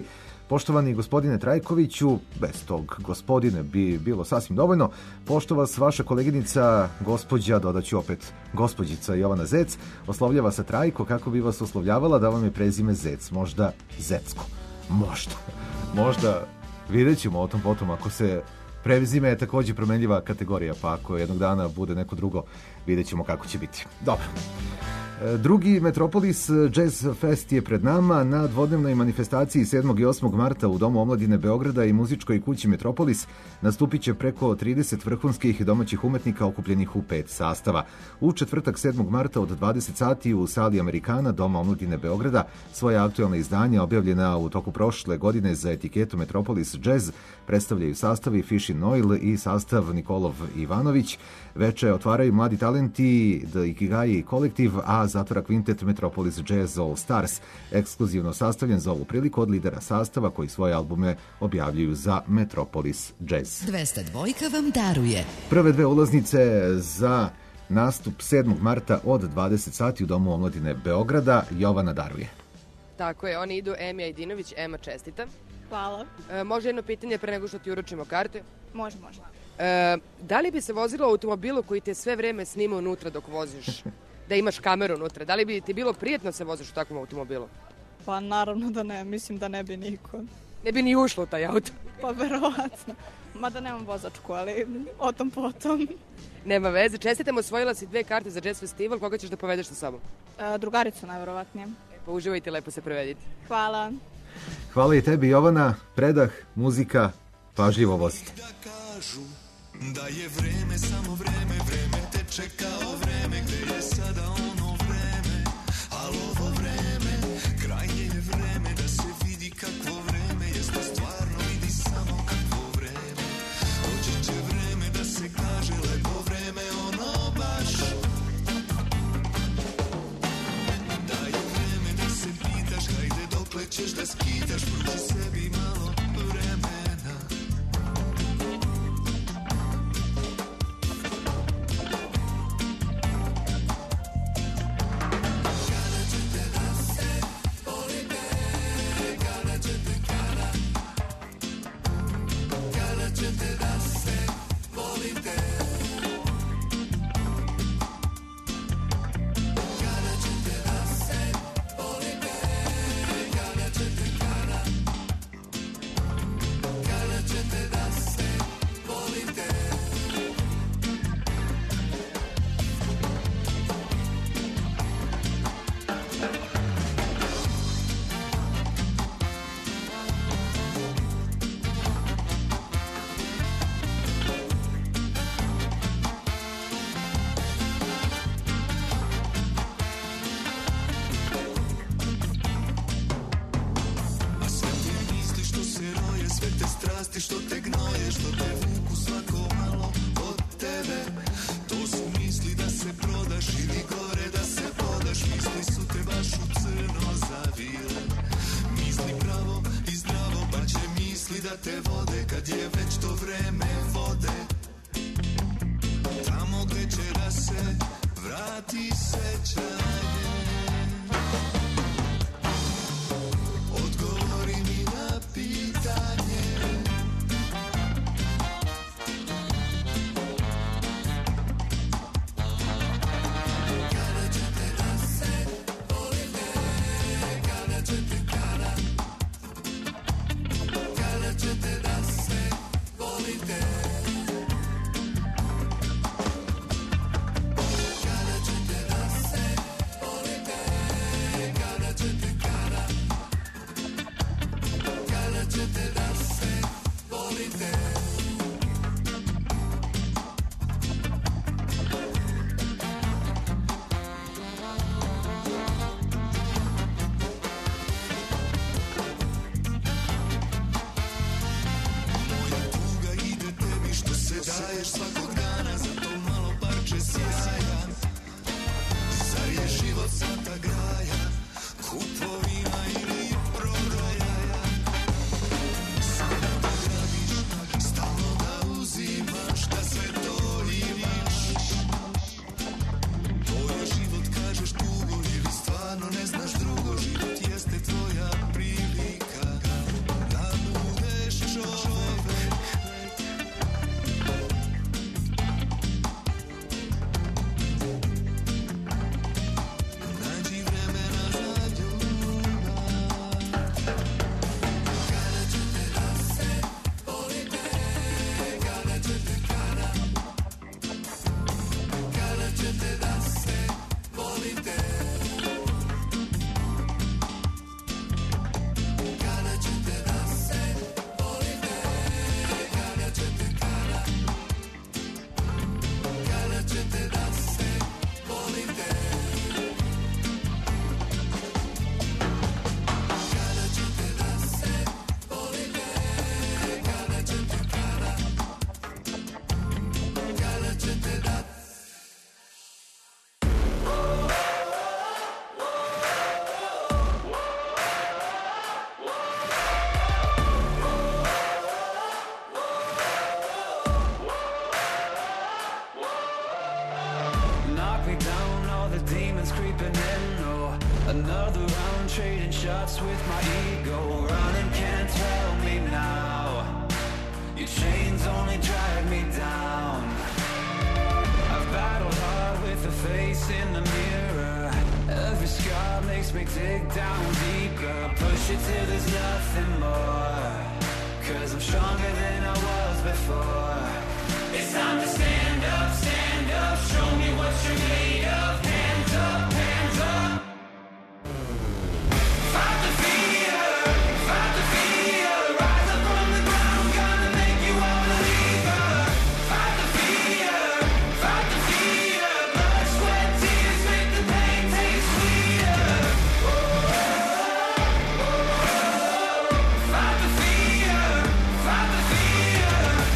Poštovani gospodine Trajkoviću, bez tog gospodine bi bilo sasvim dovoljno, pošto vas vaša koleginica, gospođa, dodaću opet gospođica Jovana Zec, oslovljava sa Trajko, kako bi vas oslovljavala da vam je prezime Zec, možda Zecko, možda, možda, vidjet ćemo o tom potom, ako se prezime je takođe promenljiva kategorija, pa ako jednog dana bude neko drugo, vidjet ćemo kako će biti. Dobro. Drugi Metropolis Jazz Fest je pred nama na dvodnevnoj manifestaciji sedmog i osmog marta u Domu omladine Beograda i muzičkoj kući Metropolis. Nastupit će preko trideset vrhunskih domaćih umetnika okupljenih u pet sastava. U četvrtak sedmog marta od dvadeset sati u sali Amerikana Doma omladine Beograda svoje aktualne izdanje objavljena u toku prošle godine za etiketu Metropolis Jazz predstavljaju sastavi Fishin Oil i sastav Nikolov Ivanović. Veče otvaraju mladi talenti The Ikigai kolektiv, a zatvara kvintet Metropolis Jazz All Stars, ekskluzivno sastavljen za ovu priliku od lidera sastava koji svoje albume objavljuju za Metropolis Jazz. dvesta dva vam daruje Prve dve ulaznice za nastup sedmog marta od dvadeset sati u Domu omladine Beograda. Jovana daruje. Tako je, oni idu Emi Ajdinović. Ema, čestita. Hvala. E, može jedno pitanje pre nego što ti uručimo karte? Može, može. E, da li bi se vozilo u automobilu koji te sve vreme snima unutra dok voziš? Da imaš kameru unutra. Da li bi ti bilo prijetno se voziš u takvom automobilu? Pa naravno da ne, mislim da ne bi niko. Ne bi ni ušlo u taj auto? Pa verovatno. Mada nemam vozačku, ali o tom potom. Nema veze. Čestitam, osvojila si dve karte za jazz festival. Koga ćeš da povedeš sa sobom? E, drugaricu najverovatnije. E, pa uživajte, lepo se prevedite. Hvala. Hvala i tebi, Jovana. Predah, muzika, pažljivo vozite. Da je vreme, samo vreme, vreme te čekao, vreme gde je sada ono vreme, ali ovo vreme, krajnje je vreme da se vidi kakvo vreme, jeste stvarno vidi samo kakvo vreme, doći će vreme da se kaže lepo vreme, ono baš, da je vreme da se pitaš, hajde dokle ćeš da skitaš, pruži sebi malo vremena. Što te gnoje, što te vuku svako malo od tebe. To su misli da se prodaš ili gore da se podaš. Misli su te baš u crno zavile. Misli pravo i zdravo, pa će misli da te vode kad je već to vreme vode. Tamo gde će da se vrati sećanje. Odgovori mi na pitanje. Daješ svakog dana za to malo parče sjaja. Zar je život svata graja, kupovina ili prodaja? Samo da gradiš, stalno da uzimaš, da sve to imaš. To je život, kažeš dugo ili stvarno ne znaš drugo. Život jeste tvoja prilika da shots with my ego. Running can't tell me now. Your chains only drag me down. I've battled hard with the face in the mirror. Every scar makes me dig down deeper. Push it till there's nothing more. Cause I'm stronger than I was before. It's time to stand up, stand up. Show me what you're made of. Hands up, hands up. Fight the fear, fight the fear. Rise up from the ground, gonna make you a believer. Fight the fear, fight the fear. Blood, sweat, tears make the pain taste sweeter. Fight the fear, fight the fear.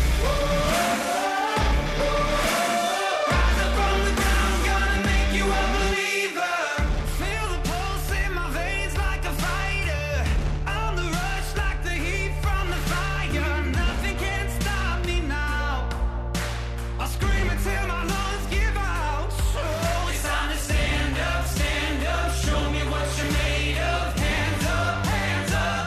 Rise up from the ground, gonna make you a believer. Feel the pulse in my veins like a fighter. On the rush like the heat from the fire. Nothing can stop me now. I'll scream until my lungs give out. So it's time to stand up, stand up. Show me what you're made of. Hands up, hands up.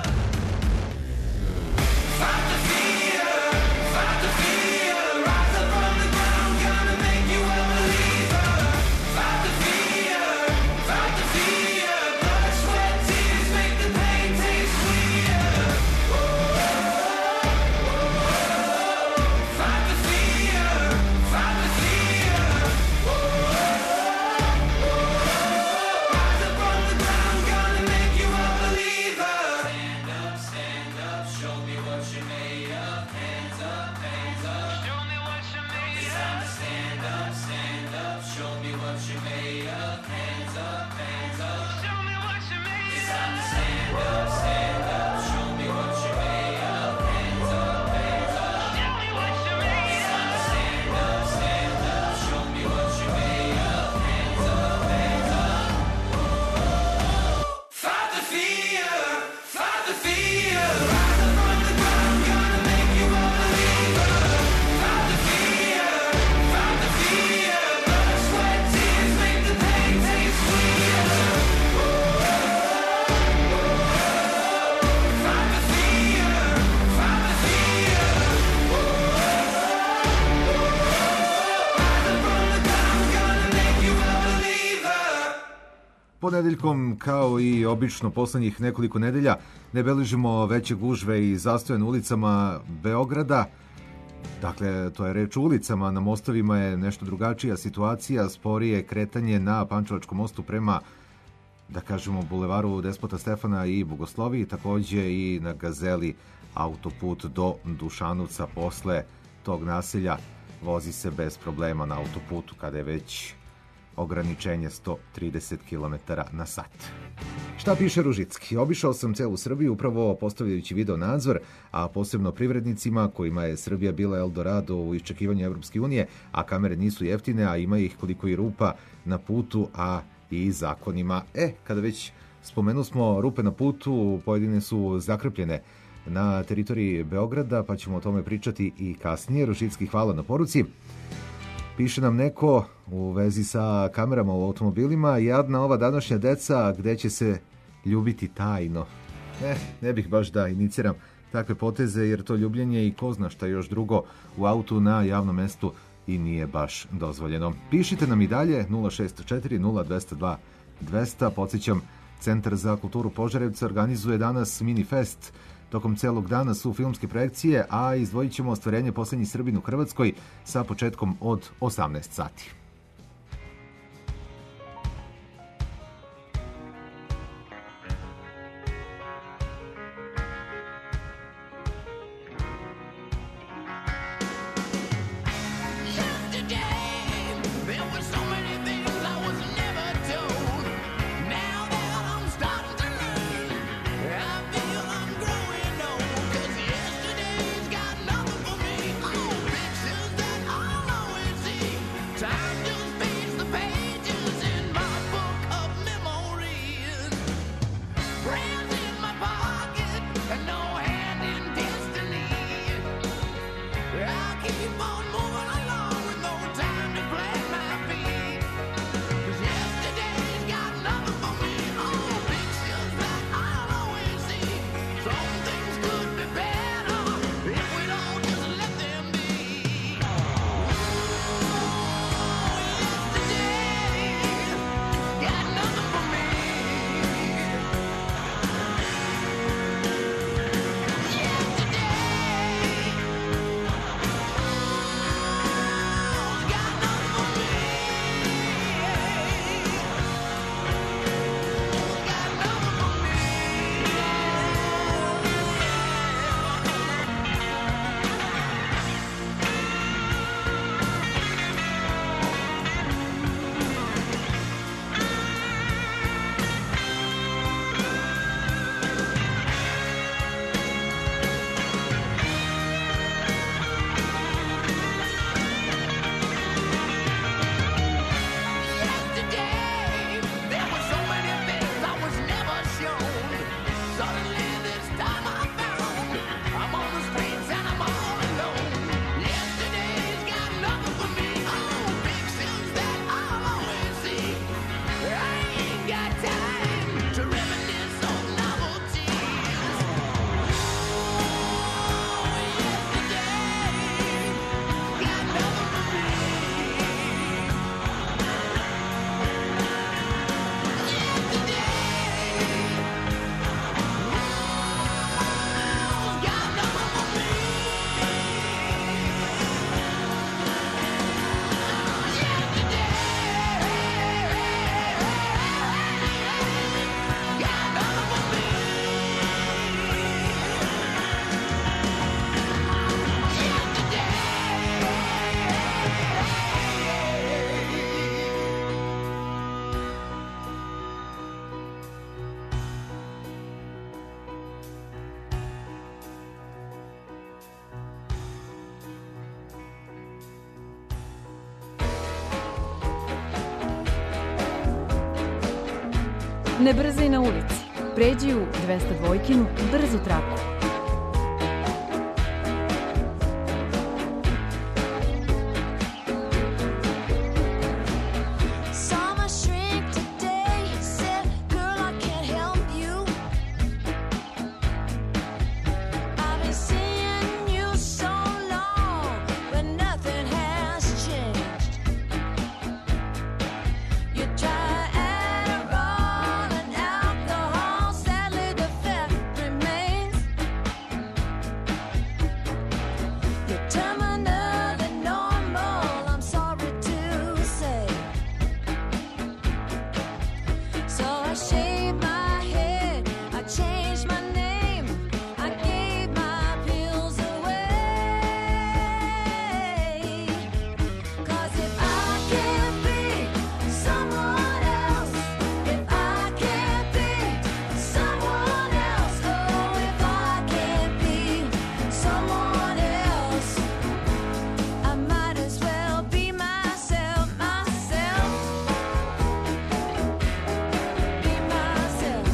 Fight the fear, fight the fear. Rise up from the ground, gonna make you a believer. Fight the fear, fight the fear. Blood, sweat, tears make the pain taste sweeter. Fight the fear, fight the fear. Rise up from the ground, gonna make you a believer. Stand up, stand up, show me what you're made of. Hands up, hands up. Show me what you're made of. It's time to stand up, stand up, show me what you're made of. Hands up, hands up. Show me what you're made of. It's time to stand up, stand up, show me what you're made of. Hands up, hands up. Show me what you're made of. It's time to stand up, stand up, show me what you're made of. Hands up, hands up. Fight the fear, fight the fear. Rise up from the ground, gonna make you a believer. Fight the fear, fight the fear. Blood, sweat, tears make the pain taste sweeter. Fight the fear, fight the fear. Rise up from the ground, gonna make you a believer. Ponedeljkom, kao i obično poslednjih nekoliko nedelja, ne beležimo veće gužve i zastoje na ulicama Beograda. Dakle, to je reč o ulicama, na mostovima je nešto drugačija situacija, sporije kretanje na Pančevačkom mostu prema, da kažemo, bulevaru Despota Stefana i Bogosloviji, takođe i na Gazeli autoput do Dušanovca. Posle tog naselja vozi se bez problema na autoputu kada je već ograničenje sto trideset kilometara na sat. Šta piše Ružicki? Obišao sam celu Srbiju upravo postavljajući video nadzor, a posebno privrednicima kojima je Srbija bila Eldorado u iščekivanju Evropske unije, a kamere nisu jeftine, a ima ih koliko i rupa na putu, a i zakonima. E, kada već spomenu smo rupe na putu, pojedine su zakrpljene na teritoriji Beograda, pa ćemo o tome pričati i kasnije. Ružicki, hvala na poruci. Piše nam neko u vezi sa kamerama u automobilima: jadna ova današnja deca, gde će se ljubiti tajno. Ne, ne bih baš da iniciram takve poteze, jer to ljubljenje i ko zna šta još drugo u autu na javnom mestu i nije baš dozvoljeno. Pišite nam i dalje nula šest četiri nula dva zero dva dva zero zero. Podsjećam, Centar za kulturu Požarevca organizuje danas mini fest. Tokom celog dana su filmske projekcije, a izdvojit ćemo ostvarenje Poslednji Srbin u Hrvatskoj sa početkom od osamnaest sati. Time Ne brzaj na ulici. Pređi u dvesta dvojkinu brzu traku. Saw my shrink today, said, girl, I can't help you. I've been seeing you so long, but nothing has changed. You try Adderall and alcohol, sadly the fact remains. You're terminally normal, I'm sorry to say. So I shaved my head, I changed my name, I gave my pills away. 'Cause if I can't be someone else, if I can't be someone else, oh, if I can't be someone else, I might as well be myself, myself. Be myself.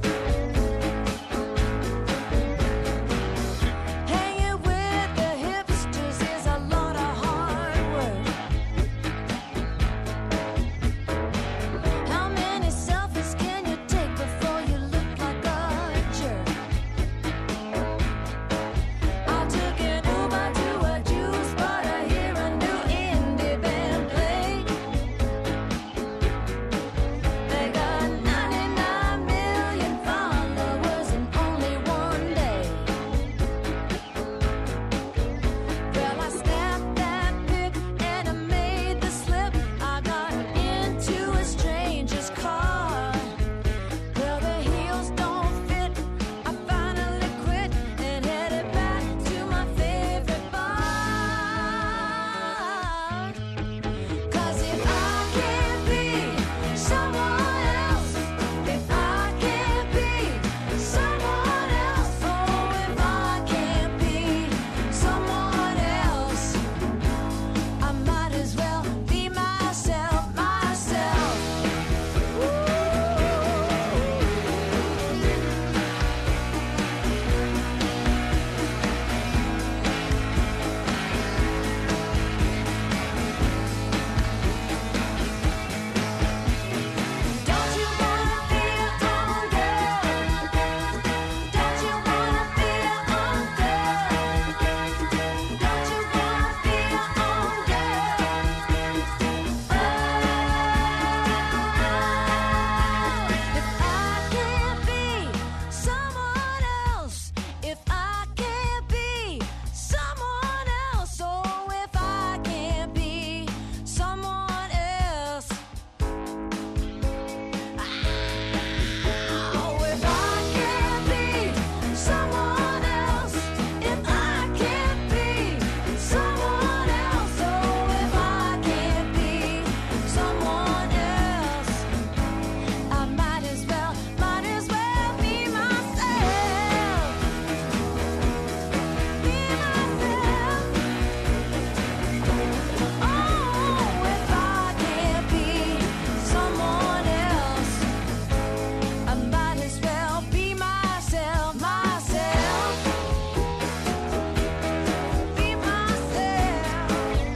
Hanging with the hipsters is a lot of hard work. How many selfies can you take before you look like a jerk? I took an Uber to a juice bar to hear a new indie band play. They got ninety-nine million followers in only one day. Well, I snapped that pic and I made the slip. I got into a stranger's car. Well, the heels don't fit. I finally quit and headed back to my favorite bar. 'Cause if I can't be someone else, if I can't be someone else, oh, if I can't be someone else, I might as well be myself, myself. Don't you wanna be your own girl? Don't you wanna be your own girl? Don't you wanna be your own girl? Oh, if I can't be someone else, if I can't be someone else, oh, if I can't be someone else. Oh, if I can't be someone else, if I can't be someone else, oh, if I can't be someone else, I might as well, might as well be myself. Be myself. Oh, if I can't be someone else, I might as well be myself, myself. Be myself.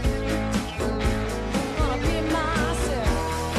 Wanna be myself.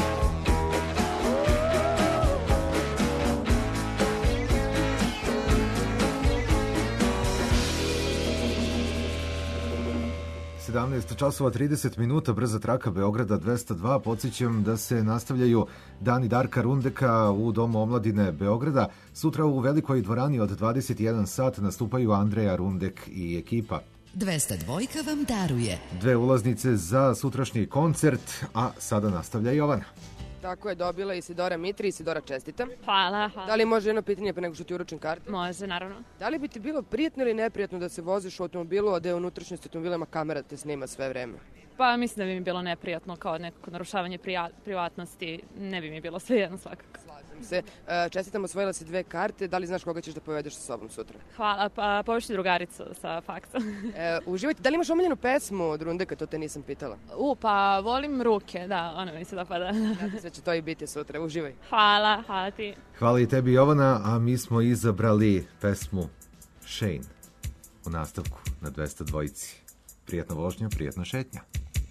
sedamnaest časova trideset minuta, brza traka Beograda dvesta dva. Podsjećam da se nastavljaju dani Darka Rundeka u Domu omladine Beograda. Sutra u velikoj dvorani od dvadeset jedan sat nastupaju Andreja Rundek i ekipa. dvesta dvojka vam daruje. Dve ulaznice za sutrašnji koncert, a sada nastavlja Jovana. Tako je, dobila Isidora Mitri. Isidora, čestitam. Hvala, hvala. Da li može jedno pitanje pre nego što ti uručim kartu? Može, naravno. Da li bi ti bilo prijatno ili neprijatno da se voziš u automobilu, a da je u unutrašnjosti automobila ima kamera da te snima sve vreme? Pa mislim da bi mi bilo neprijatno kao nekako narušavanje prija, privatnosti, ne bi mi bilo svejedno svakako. Slažem se. E, čestitam, osvojila si dve karte, da li znaš koga ćeš da povedeš sa sobom sutra? Hvala, pa povešću drugaricu sa faksa. E, uživajte, da li imaš omiljenu pesmu od Rundeka, to te nisam pitala. U, pa volim Ruke, da, ona mi se dopada. Znate se će to i biti sutra, uživaj. Hvala, hvala ti. Hvala i tebi, Jovana, a mi smo izabrali pesmu Shane u nastavku na dvesta dvojici. Prijatna vožnja, prijatna šetnja.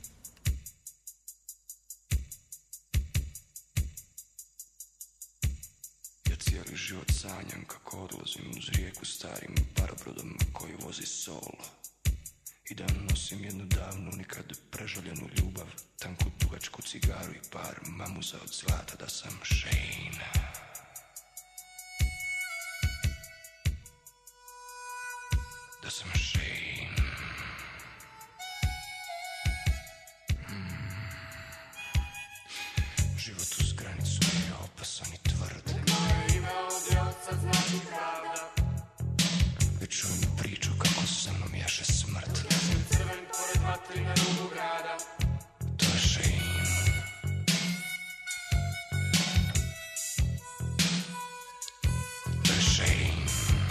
Ja cijeli život sanjam kako odlazim uz rijeku starim parobrodom koji vozi solo. I da nosim jednu davnu, nikad prežaljenu ljubav, tanku dugačku cigaru i par mamuza od zlata, da sam Shane. Da sam Shane. Mm. Život uz granicu je opasan i tvrd. Moje ime ovdje od sad znači pravda. Već čujem priču kako sa mnom jaše smrt. Jašem crven pored vatri na rubu grada. To je Shane. To je Shane.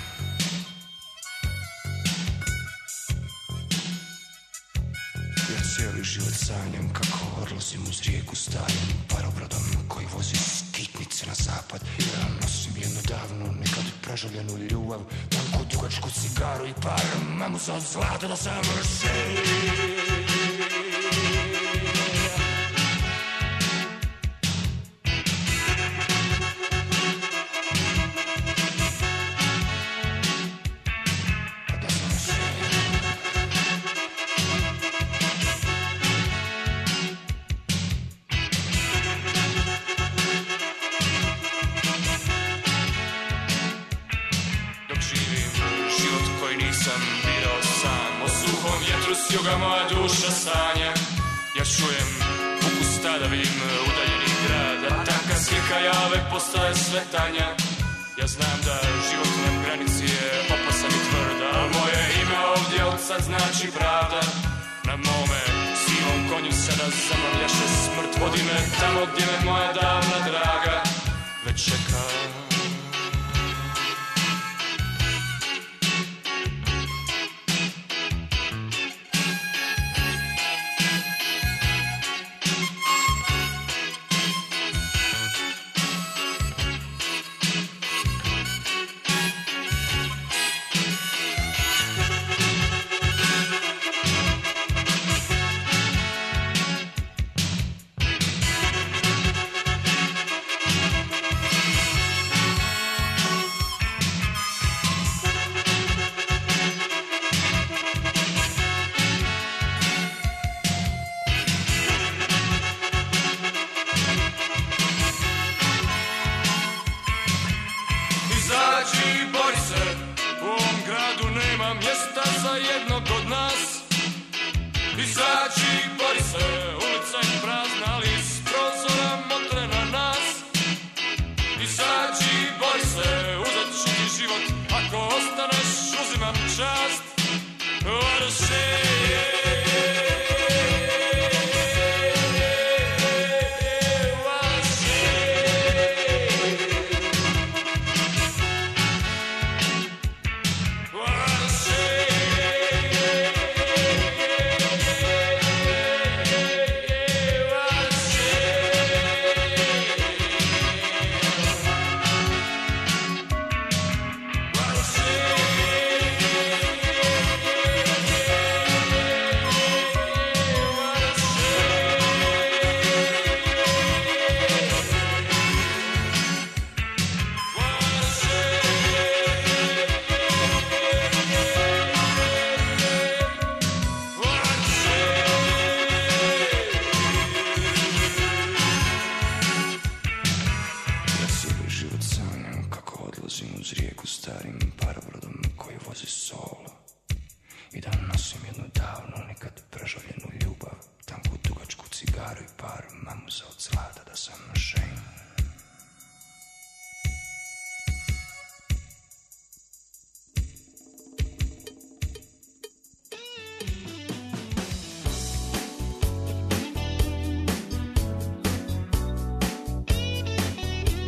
Ja cijeli život sanjam kako odlazim uz rijeku starim parobrodom koji vozi skitnice na zapad. Ja nosim jednu davnu, nikad prežaljenu ljubav, tanku dugačku cigaru i par mamuza od zlata, da sam Shane. Juga moja duša sanja. Ja čujem ukus tada, vidim udaljeni grad, a tanka slika jave postaje sve tanja. Ja znam da život na granici je opasan i tvrd, a moje ime ovdje od sad znači pravda. Na mome sivom konju sada za mnom jaše smrt. Vodi me tamo gdje me moja davna draga već čeka.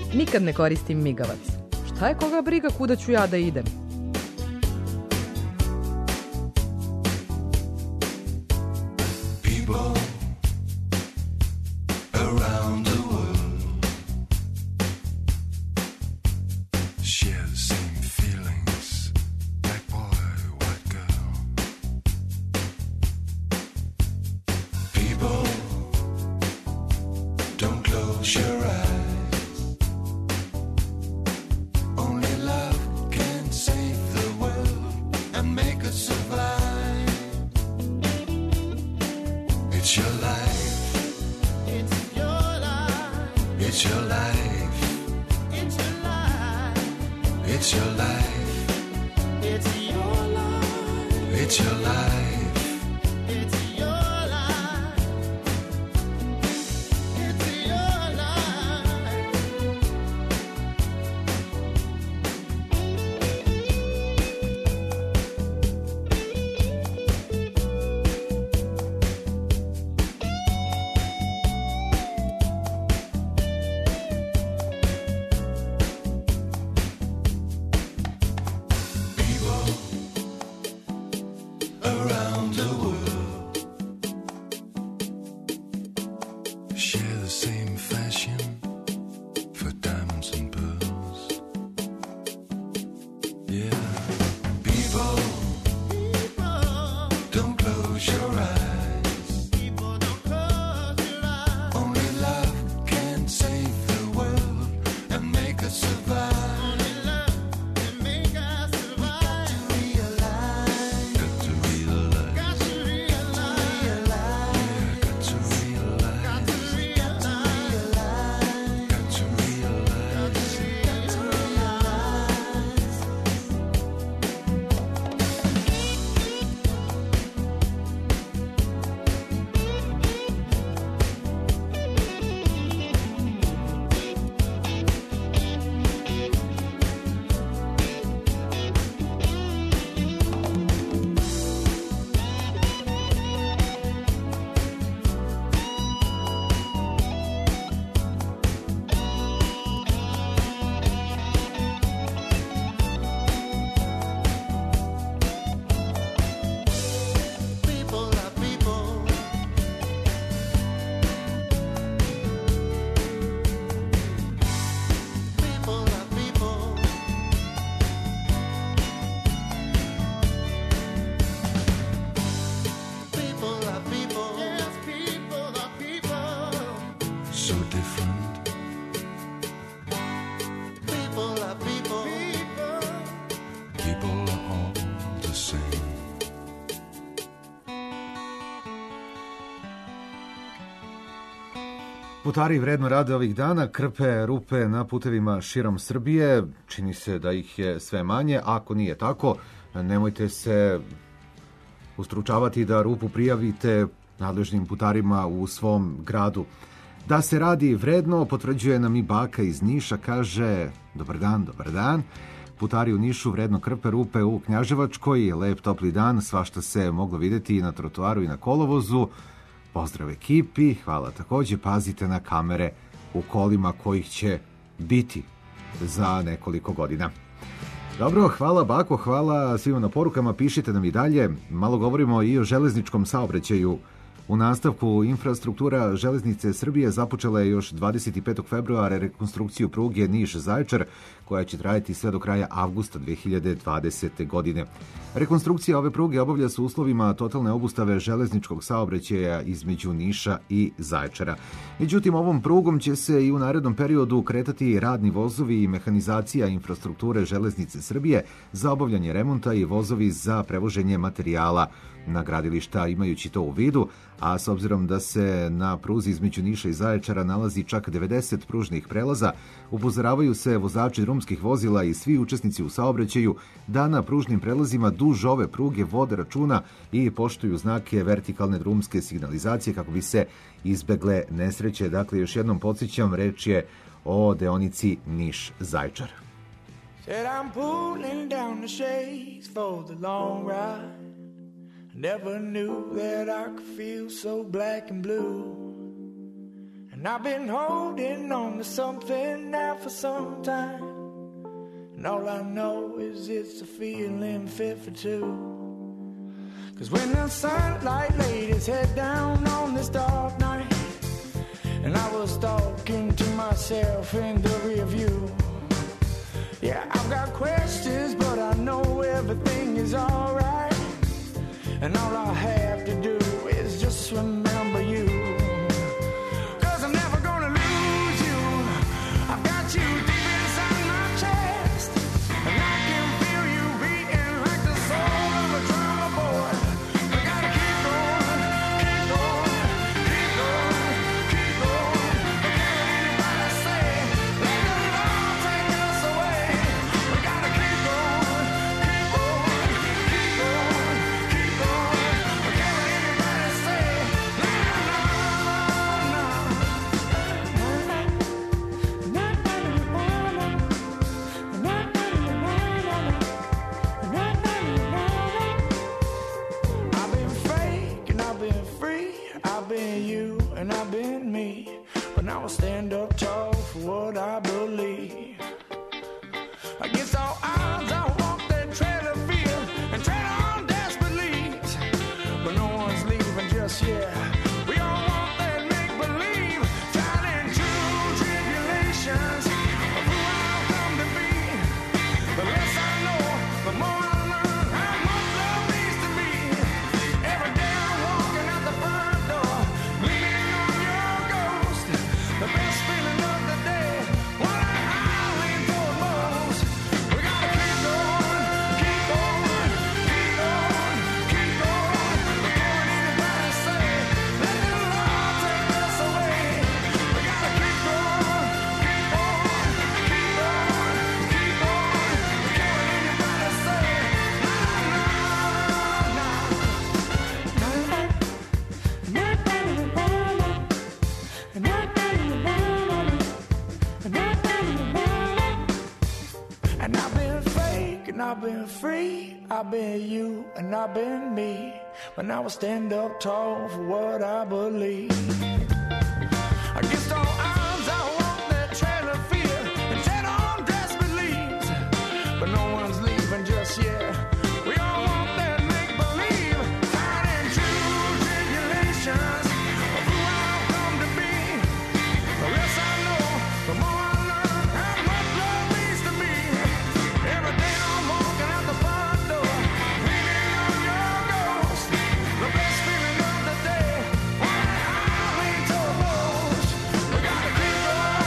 Nikad ne koristim migavac. Šta je koga briga kuda ću ja da idem? People around the world share the same feelings, black boy, white girl. People, don't close your eyes. Only love can save the world and make us survive. It's your life. It's your life. It's your life. It's your life. It's your life. It's your life. It's your life. It's your life. It's your life. People around the world share the same fashion for diamonds and pearls. Yeah, people, don't close your eyes. Only love can save the world and make us survive. Got to realize. Got to realize. Yeah, got to realize. Got to realize. Got to realize. Got to realize. People are people. People are people. People are people. Yes, people are people. So different. People are people. People are all the same. Putari vredno rade ovih dana, krpe rupe na putevima širom Srbije, čini se da ih je sve manje, ako nije tako, nemojte se ustručavati da rupu prijavite nadležnim putarima u svom gradu. Da se radi vredno, potvrđuje nam i baka iz Niša, kaže dobar dan, dobar dan. Putari u Nišu vredno krpe rupe u Knjaževačkoj, lep topli dan, svašta se moglo vidjeti i na trotoaru i na kolovozu. Pozdrav ekipi, hvala takođe, pazite na kamere u kolima kojih će biti za nekoliko godina. Dobro, hvala bako, hvala svima na porukama, pišite nam i dalje. Malo govorimo i o železničkom saobraćaju. U nastavku, infrastruktura Železnice Srbije započela je još dvadeset petog februara rekonstrukciju pruge Niš-Zaječar, koja će trajati sve do kraja avgusta dve hiljade dvadesete. godine. Rekonstrukcija ove pruge obavlja se u uslovima totalne obustave železničkog saobraćaja između Niša i Zaječara. Međutim, ovom prugom će se i u narednom periodu kretati radni vozovi i mehanizacija infrastrukture Železnice Srbije za obavljanje remonta i vozovi za prevoženje materijala na gradilišta. Imajući to u vidu, a s obzirom da se na pruzi između Niša i Zaječara nalazi čak devedeset pružnih prelaza, upozoravaju se vozači drumskih vozila i svi učesnici u saobraćaju da na pružnim prelazima duž ove pruge vode računa i poštuju znake vertikalne drumske signalizacije kako bi se izbegle nesreće. Dakle, još jednom podsjećam, reč je o deonici Niš-Zaječar. Said I'm pulling down the shades for the long ride. Never knew that I could feel so black and blue. And I've been holding on to something now for some time. And all I know is it's a feeling fit for two. Cause when the sunlight laid its head down on this dark night, and I was talking to myself in the rear view. Yeah, I've got questions, but I know everything is alright. And all I have to do is just remember you. Cause I'm never gonna lose you. I've got you deep inside my chest, and I can feel you beating like the soul of a drummer boy. We gotta keep going, keep going, keep going, keep going. But can't anybody say, let the Lord take us away. We gotta keep going, keep going, keep going, keep going. But can't anybody say, no, no, no, I've been fake and I've been free. I've been you and I've been me. But now I stand up tall for what I believe. Against all odds, I walk that trail of fear and tread on desperate leaves. But no one's leaving just yet. We all want that make-believe. Trial and true tribulations of who I've come to be. The less I know, the more I learn how much love means to me. Every day I'm walking out the front door, leaning on your ghost. The best feeling of the day, what I lean toward most. We gotta keep going, keep going, keep going, keep going. But can't anybody say, let the Lord take us away. We gotta keep going, keep going, keep going, keep going. But can't anybody say, no, no, no, And I've been fake and I've been free. I've been you and I've been me. But now I stand up tall for what I believe. Against all odds, I walk that trail of fear and tread on desperate leaves. But no one's leaving just yet. We all want that make-believe. Tried and true tribulations of who I've come to be. The less I know, the more I learn how much love means to me. Every day I'm walking out the front door, leaning on your ghost. The best feeling of the day, what I lean toward most. We gotta keep going.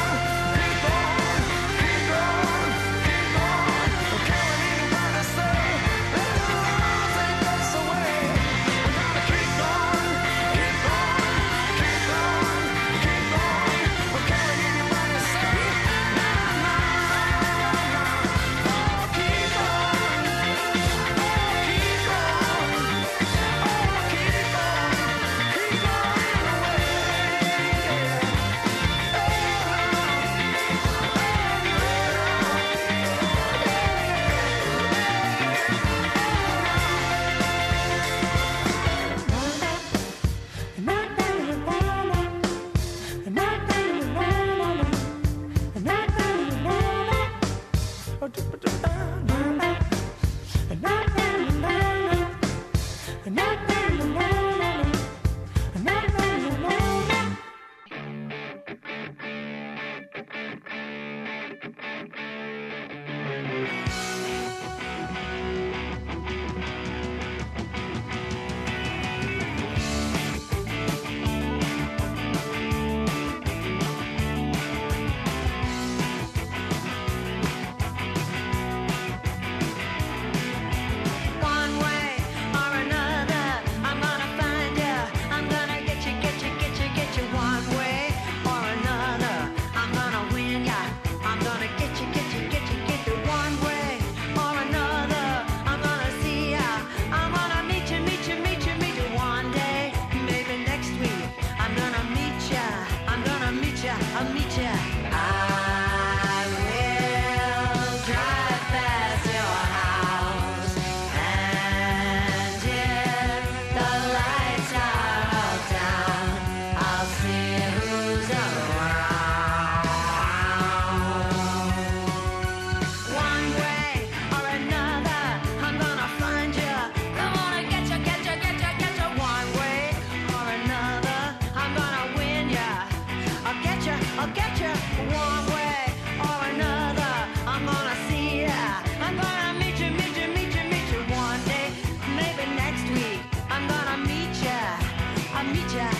lose ya.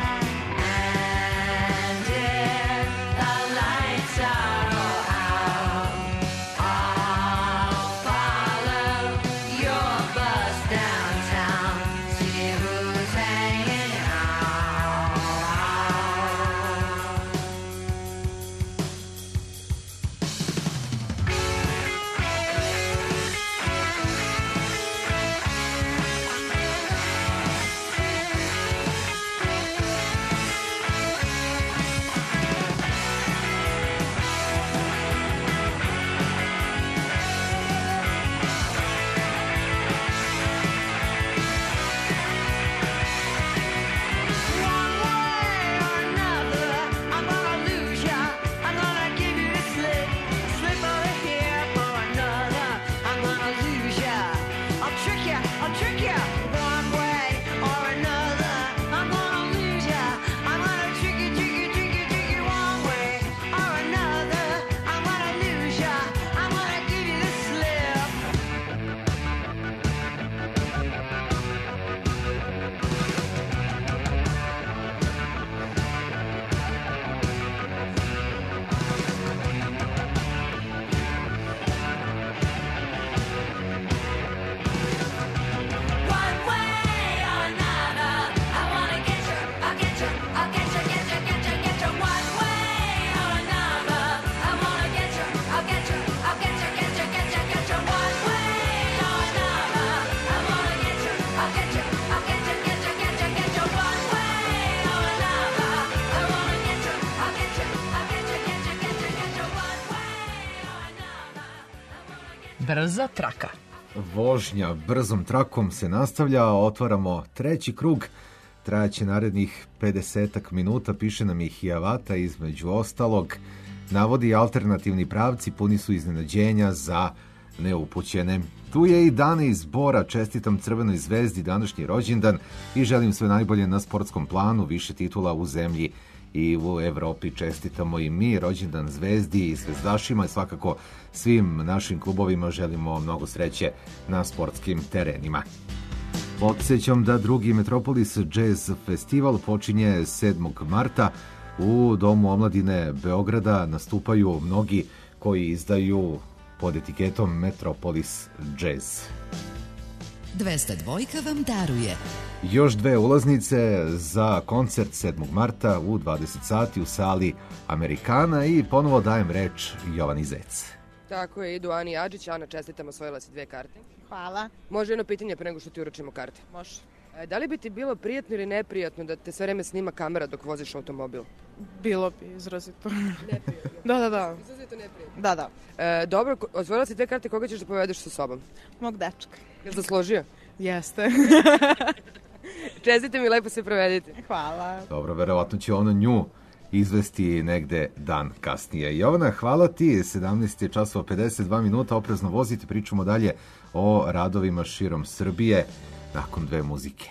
And if the lights are all out, I'll follow your bus downtown, see who's hanging out. One way or another, I'm gonna lose ya. I'm gonna give you the slip, slip over here for another. I'm gonna lose ya. I'll trick ya, I'll trick ya. One way or another, I'm gonna lose ya. I'm gonna trick you, trick you, trick you, trick you. One way or another, I'm gonna lose ya. I'm gonna give you the slip. One way or another, I wanna get you, I'll get you, I'll get you, get you, get you, get you. One way or another, I wanna get you, I'll get you, I'll get you, get you, get you, get you. One way or another, I wanna get you, I'll get you, I'll get you, get you, get you, get you. One way or another, I wanna get you, I'll get you, I'll get you, get you, get you, get you. One way. Brza traka. Vožnja brzom trakom se nastavlja, otvaramo treći krug, trajaće narednih pedesetak minuta, piše nam i Hijavata između ostalog. Navodi alternativni pravci puni su iznenađenja za neupućene. Tu je i Dane iz Bora, čestitam Crvenoj zvezdi današnji rođendan i želim sve najbolje na sportskom planu, više titula u zemlji i u Evropi. Čestitamo i mi rođendan zvezdi i zvezdašima i svakako svim našim klubovima želimo mnogo sreće na sportskim terenima. Podsjećam da drugi Metropolis Jazz Festival počinje sedmog marta u Domu omladine Beograda. Nastupaju mnogi koji izdaju pod etiketom Metropolis Jazz. dvesta dva vam daruje. Još dve ulaznice za koncert sedmog marta u dvadeset sati u sali Amerikana i ponovo dajem reč Jovani Zec. Tako je, idu Ani Adžić. Ana, čestitam, osvojila si dve karte. Hvala. Može jedno pitanje pre nego što ti uručimo karte? Može. E, Da li bi ti bilo prijatno ili neprijatno da te sve vreme snima kamera dok voziš automobil? Bilo bi izrazito. Da, da, da. Izrazito neprijatno. Da, da. E, dobro, ko- osvojila si dve karte, koga ćeš da povedeš sa sobom? Mog dečka. Jel zasložio? Jeste. Čestite mi, lepo se provedite. Hvala. Dobro, verovatno će ono nju izvesti negde dan kasnije. Jovana, hvala ti, sedamnaest je časova pedeset dva minuta, oprezno vozite, pričamo dalje o radovima širom Srbije nakon dve muzike.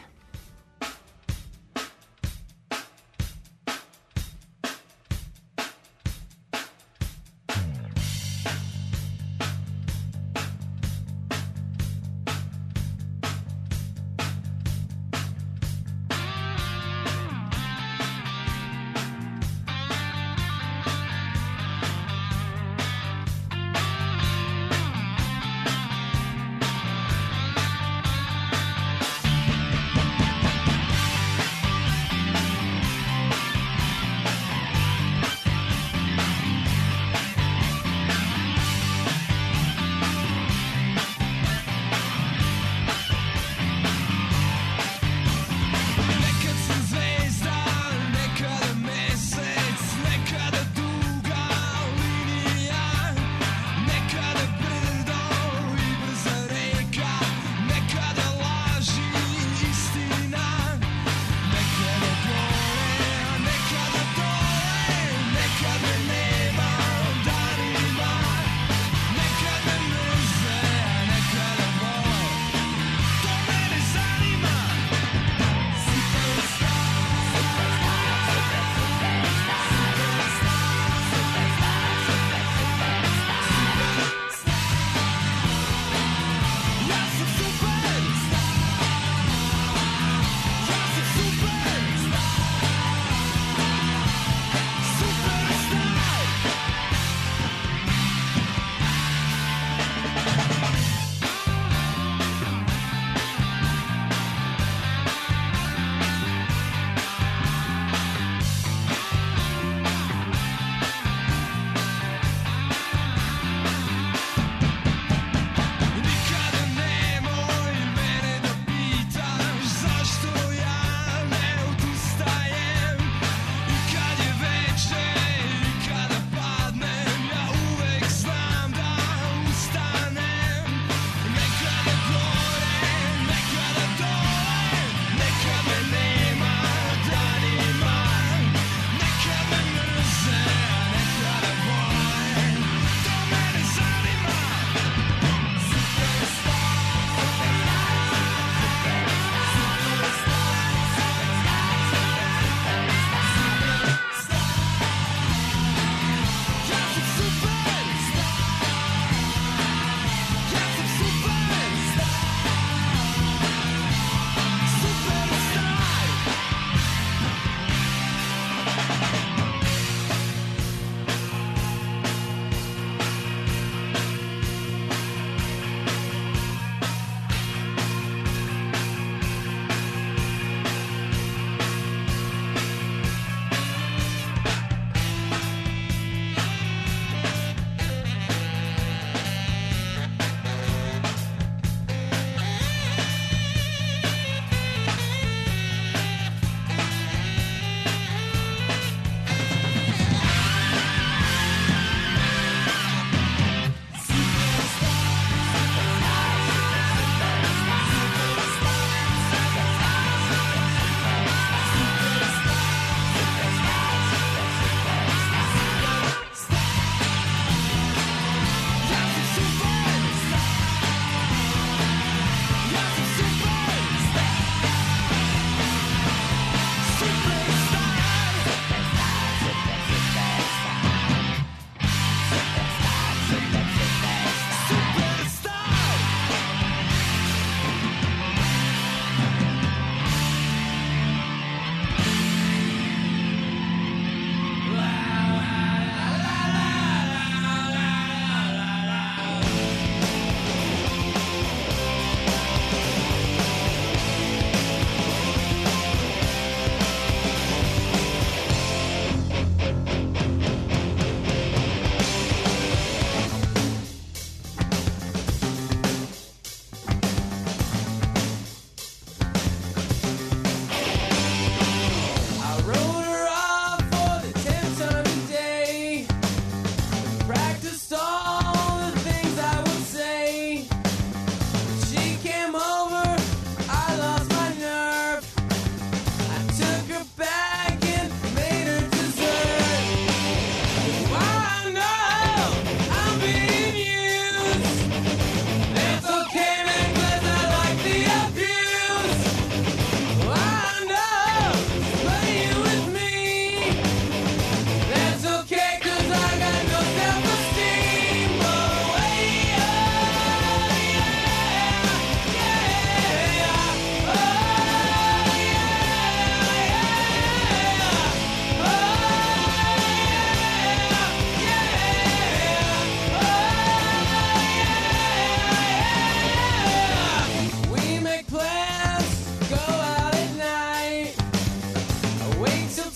Thank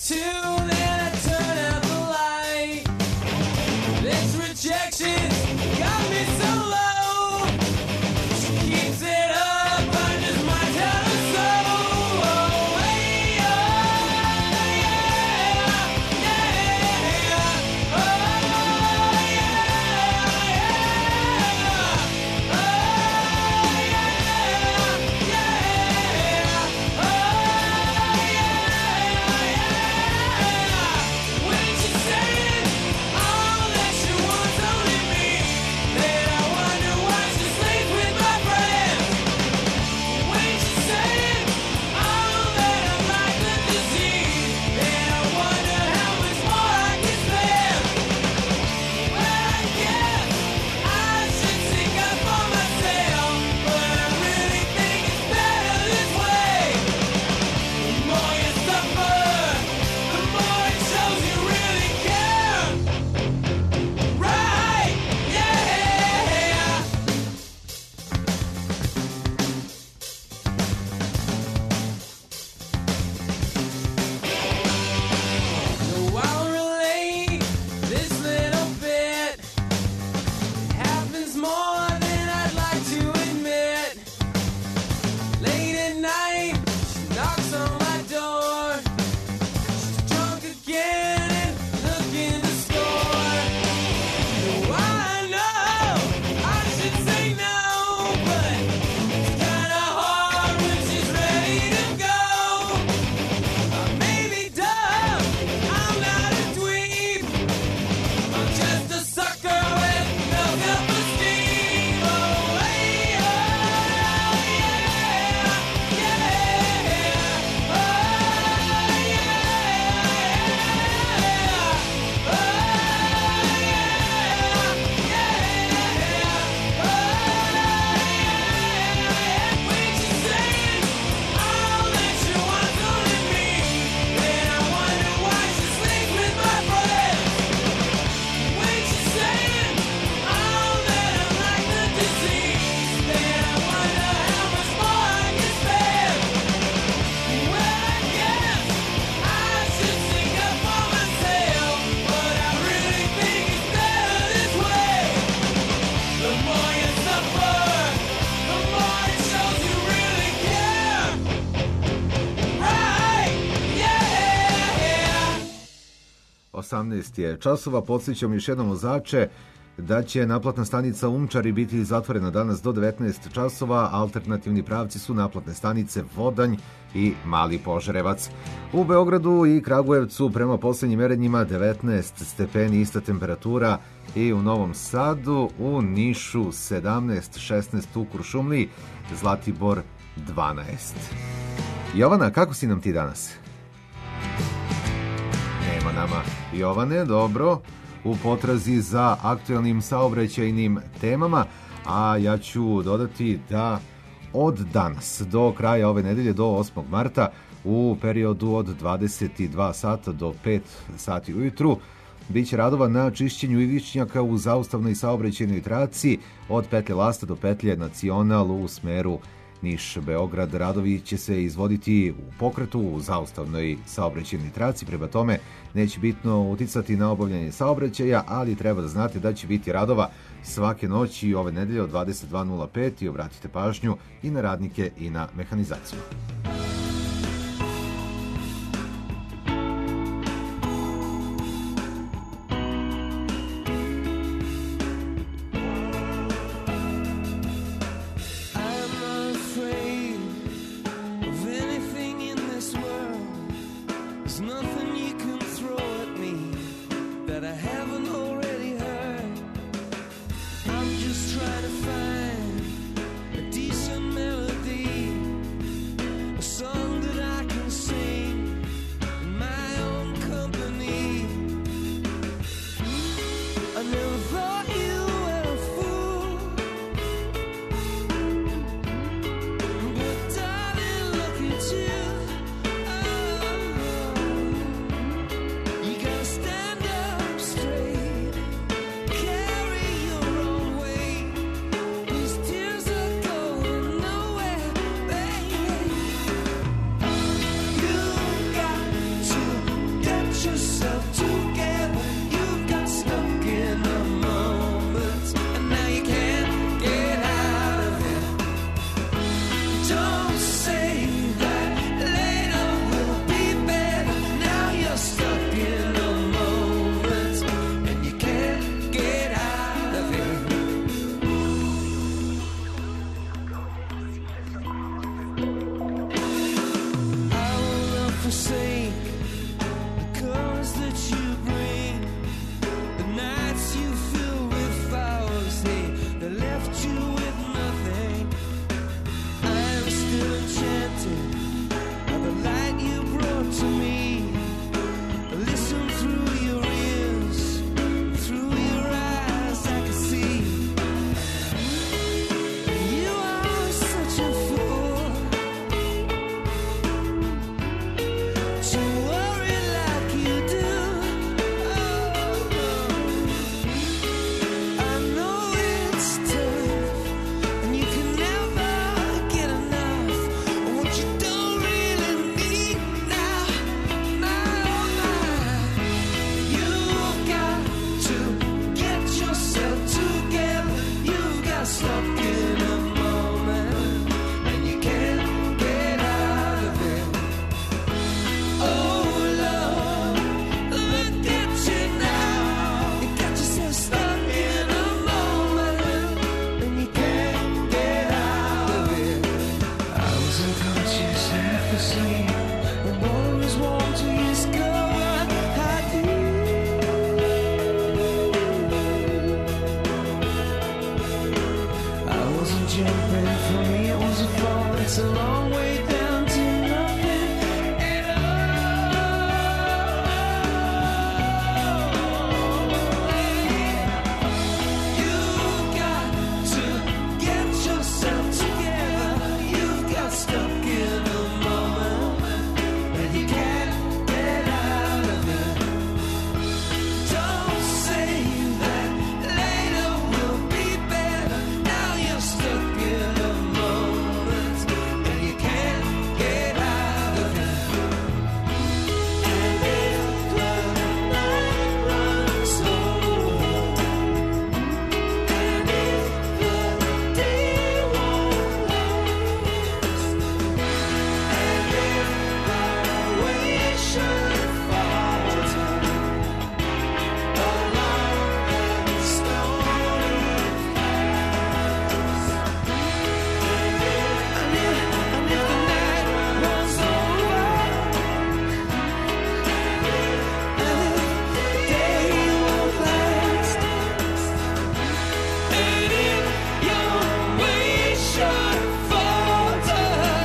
two, then I turn out the light. This rejection got me so low. She keeps it up, I just might tell her so. Oh, hey, oh, yeah, yeah, oh, when she said all that she wants only me, then I wonder why she sleeps with my friends. When she said all that I'm like the disease, then I wonder how much more I can spend. Well, I guess I should stick up for myself, but I really think it's better this way. The more you suffer, the more it shows you really care. Right, yeah. So I'll relate this little bit. It happens more than I'd like to admit. Late at night, she knocks on my door. She's drunk again and looking to score. So I know I should say no, but it's kinda hard when she's ready to go. I may be dumb, I'm not a dweeb. I'm just a sucker with no self-esteem. Oh, hey, oh, yeah, yeah, oh, when she said all that she wants only me, then I wonder why she sleeps with my friends. When she said all that I'm like the disease, then I wonder how much more I can spend. Well, I guess I should stick up for myself, but I really think it's better this way. The more you suffer, the more it shows you really care. Right, yeah. osamnaest je časova, podsjećam još jednom vozače da će naplatna stanica Umčari biti zatvorena danas do devetnaest časova. Alternativni pravci su naplatne stanice Vodanj i Mali Požarevac. U Beogradu i Kragujevcu prema poslednjim merenjima devetnaest stepeni ista temperatura i u Novom Sadu, u Nišu sedamnaest, šesnaest u Kuršumliji, Zlatibor dvanaest. Jovana, kako si nam ti danas? Nema nama Jovane, dobro, u potrazi za aktuelnim saobraćajnim temama, a ja ću dodati da od danas do kraja ove nedelje, do osmog marta, u periodu od dvadeset dva sata do pet sati ujutru, biće radova na čišćenju ivičnjaka u zaustavnoj saobraćajnoj traci od petlje Lasta do petlje Nacional u smeru Niš-Beograd. Radovi će se izvoditi u pokretu u zaustavnoj saobraćajnoj traci, prema tome neće bitno uticati na obavljanje saobraćaja, ali treba da znate da će biti radova svake noći ove nedelje od dvadeset dva nula pet i obratite pažnju i na radnike i na mehanizaciju. forsake the colors that you bring, the nights you fill with flowers, hey, that left you with nothing. I am still enchanted by the light you brought to me. Listen through your ears, through your eyes, I can see you are such a fool to worry like you do. Oh, I know it's tough, and you can never get enough of what you don't really need now. Now, now, you've got to get yourself together. You've got stuck in a moment, and you can't get out of it. Oh, love, look at you now. You got yourself stuck in a moment, and you can't get out of it. I was unconscious, half asleep, the water was warm to discover how deep. I wasn't jumping, for me it was a fall. It's a long way down to nothing at all. You've got to get yourself together. You've got stuck in a moment, and you can't get out of it. Don't say that later will be better. Now you're stuck in a moment, and you can't get out of it. And if the night runs over, and if the day won't last, and if the way should falter along the stony paths, and if, and if, and if the night runs over, and if the day won't last, and if your way should falter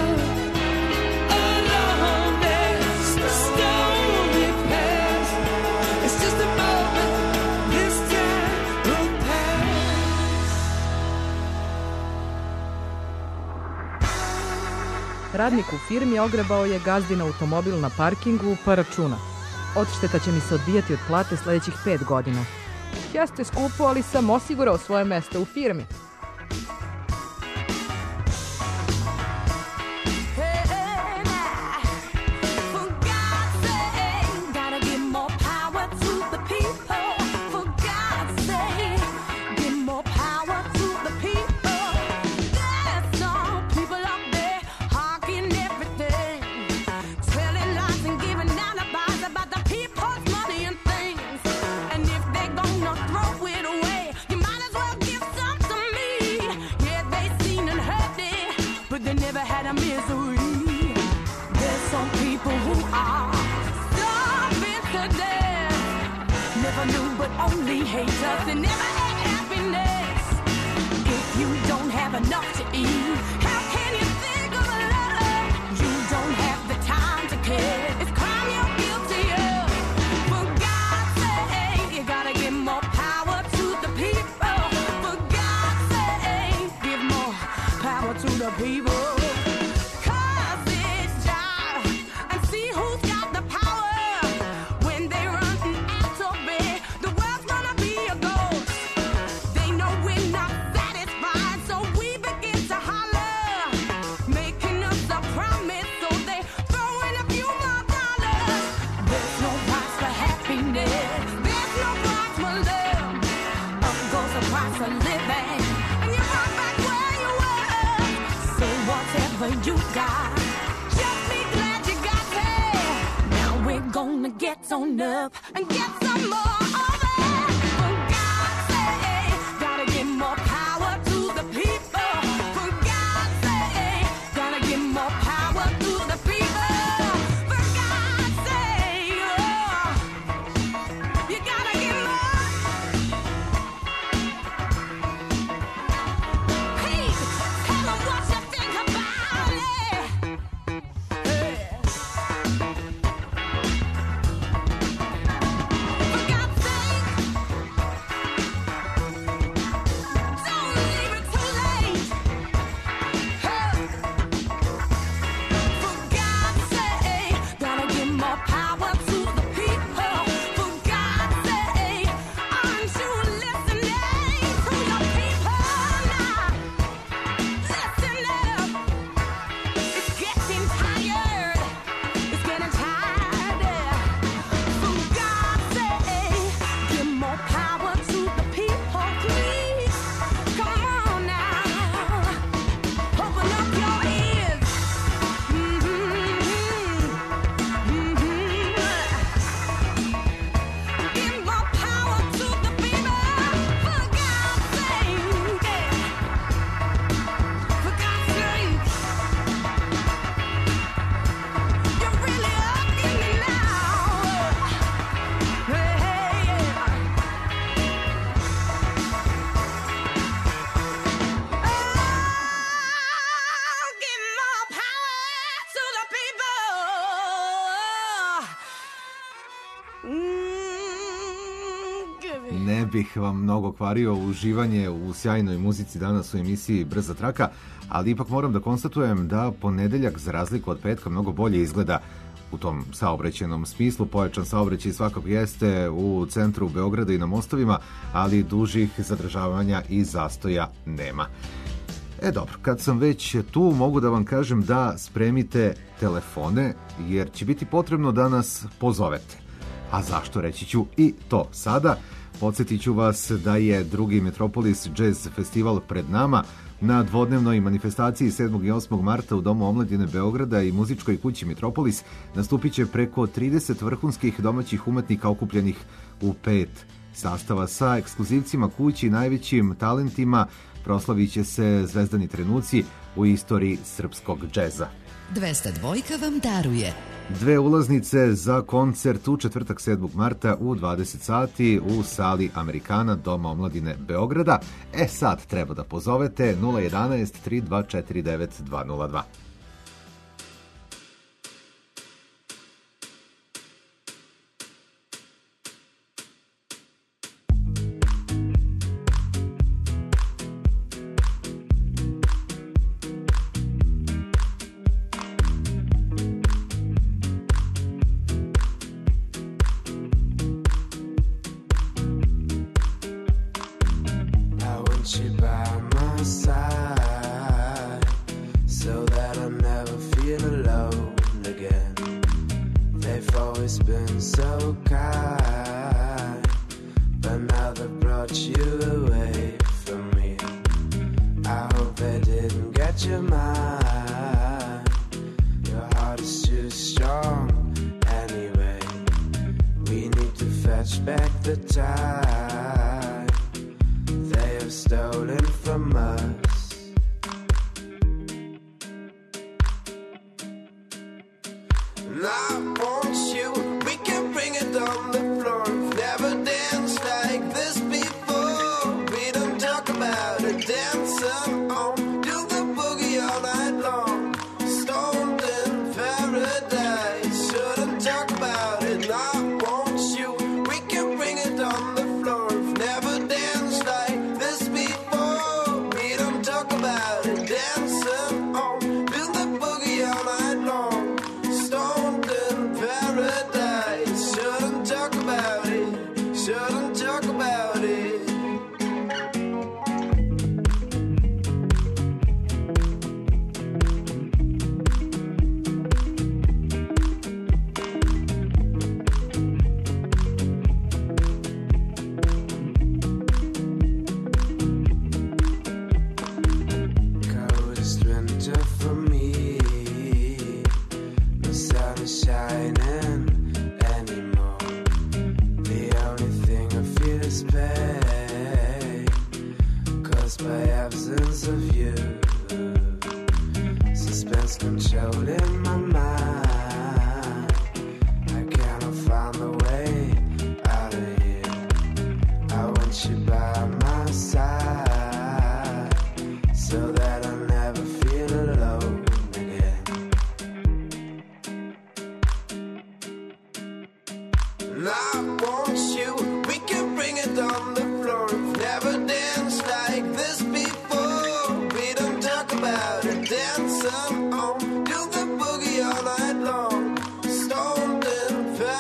along this stony path, it's just a moment, this time will pass. Radnik u firmi ogrebao je gazdin automobil na parkingu pa računa. Odšteta će mi se odbijati od plate sledećih pet godina. Jeste skupo, ali sam osigurao svoje mesto u firmi. For God's sake, gotta give more power to the people. For God's sake, give more power to the people. There's some people out there hawking everything, telling lies and giving alibis about the people's money and things. And if they're gonna throw it away, you might as well give some to me. Yeah, they seen and heard it, but they never had a misery. There's some people who are starving to death, never knew but only hate us and never had happiness. If you don't have enough to eat, how can you think of love? You don't have the time to care. It's crime you're guilty of. For God's sake, you gotta give more power to the people. For God's sake, give more power to the people. Cause it's jive and see who's got the power. When they run out of bed, the world's gonna be a ghost. They know we're not satisfied, so we begin to holler, making us a promise, so they throw in a few more dollars. There's no price for happiness, there's no price for love. Up goes the price of living, and you're right back where you were. So whatever you got, just be glad you got it. Now we're gonna get on up and get some more of it. For God's sake, gotta give more power to the people. For God's sake, gotta give more power to the people. For God's power to the people. For God's sake, aren't you listening to your people now? Listen up. It's getting tired. It's getting tired. For God's sake, give more power to the people, please. Come on now. Open up your ears. Give more power to the people. For God's sake. For God's sake. You're really asking me now. Hey, oh, give more power to the people. Mm, give it. Ne bih vam mnogo kvario uživanje u sjajnoj muzici danas u emisiji Brza traka, ali ipak moram da konstatujem da ponedeljak, za razliku od petka, mnogo bolje izgleda u tom saobraćajnom smislu. Pojačan saobraćaj svakako jeste u centru Beograda i na mostovima, ali dužih zadržavanja i zastoja nema. E dobro, kad sam već tu, mogu da vam kažem da spremite telefone, jer će biti potrebno da nas pozovete. A zašto, reći ću i to sada. Podsjetit ću vas da je drugi Metropolis Jazz Festival pred nama. Na dvodnevnoj manifestaciji sedmog i osmog marta u Domu omladine Beograda i muzičkoj kući Metropolis nastupit će preko trideset vrhunskih domaćih umetnika okupljenih u pet sastava sa ekskluzivcima kući i najvećim talentima. Proslavit će se zvezdani trenuci u istoriji srpskog džeza. dvesta dva vam daruje. Dve ulaznice za koncert u četvrtak sedmog marta u dvadeset sati u sali Amerikana Doma omladine Beograda. E sad treba da pozovete nula jedanaest tri dva četiri devet dva nula dva. I want you by my side so that I never feel alone again. They've always been so kind, but now they've brought you away from me. I hope they didn't get your mind. Your heart is too strong anyway. We need to fetch back the time they have stolen from us. And I want you, we can bring it on the floor. We've never danced like this before. We don't talk about it, dancing on, do the boogie all night long. Stoned in paradise, shouldn't talk about it. And I want you, we can bring it on the floor. We've never danced like this before. We don't talk about it, dancing on, do the boogie all night long. Stoned in paradise, shouldn't talk about it, shouldn't talk about it. Coldest winter for me. The sun is shining anymore. The only thing I feel is pain caused by absence of you. Suspense controlling my mind. I cannot find a way out of here. I want you by my side so that I never feel alone again. And I want you, we can bring it on the floor. We've never danced like this before. We don't talk about it, dancing on, do the boogie all night long. Stoned in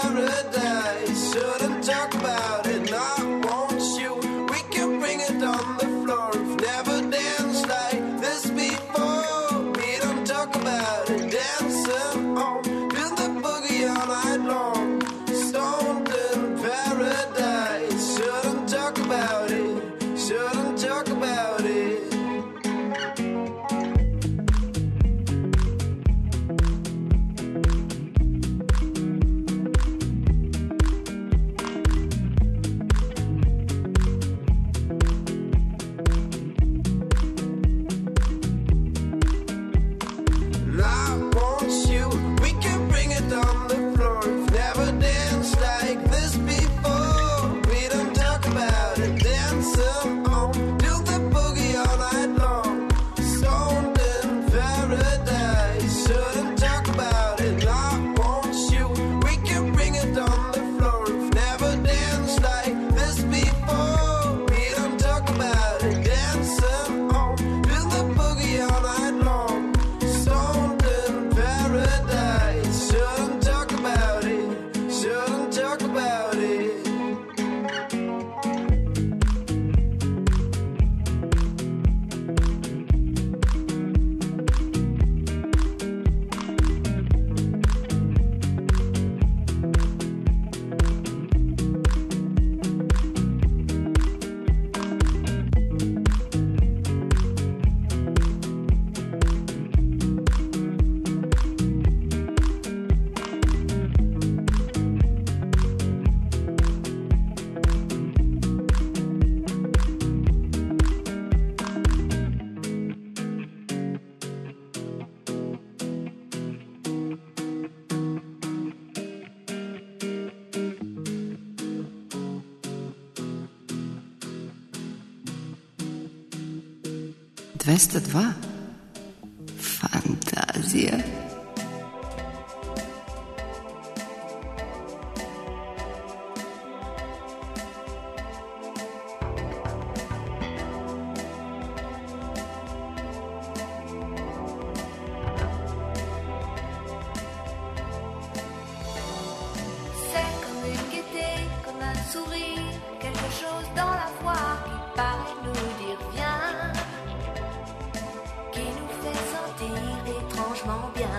dvesta dva. Fantazija. C'est comme une gaieté, comme un sourire, quelque chose dans la voix qui paraît nous dire viens, qui nous fait sentir étrangement bien.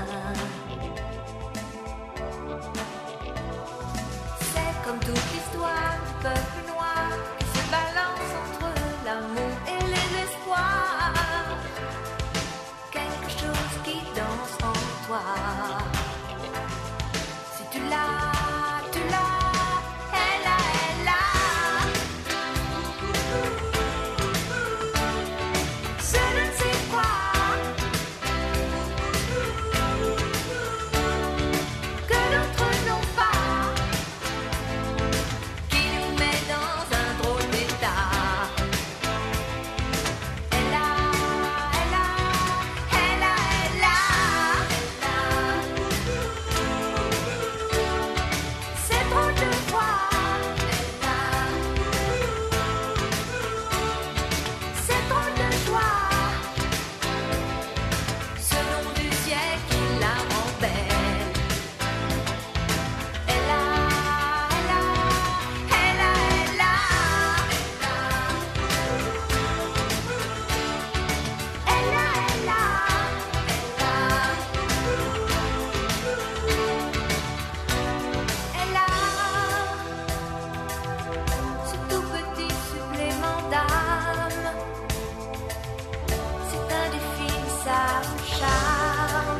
C'est comme toute l'histoire du peuple noir qui se balance entre l'amour et les espoirs. Quelque chose qui danse en toi. Si tu l'as, tu l'as, elle a, elle a. Je ne sais quoi que d'autres n'ont pas, qui nous met dans un drôle d'état. Elle a, elle a, elle a, elle a, elle a. C'est trop de fois, elle a. C'est trop de joie. Ce nom du ciel qui la rend belle. Elle a, elle a, elle a, elle a, elle a, elle a, elle a, elle a, ce tout petit supplément d'âme. C'est indéfinissable charme.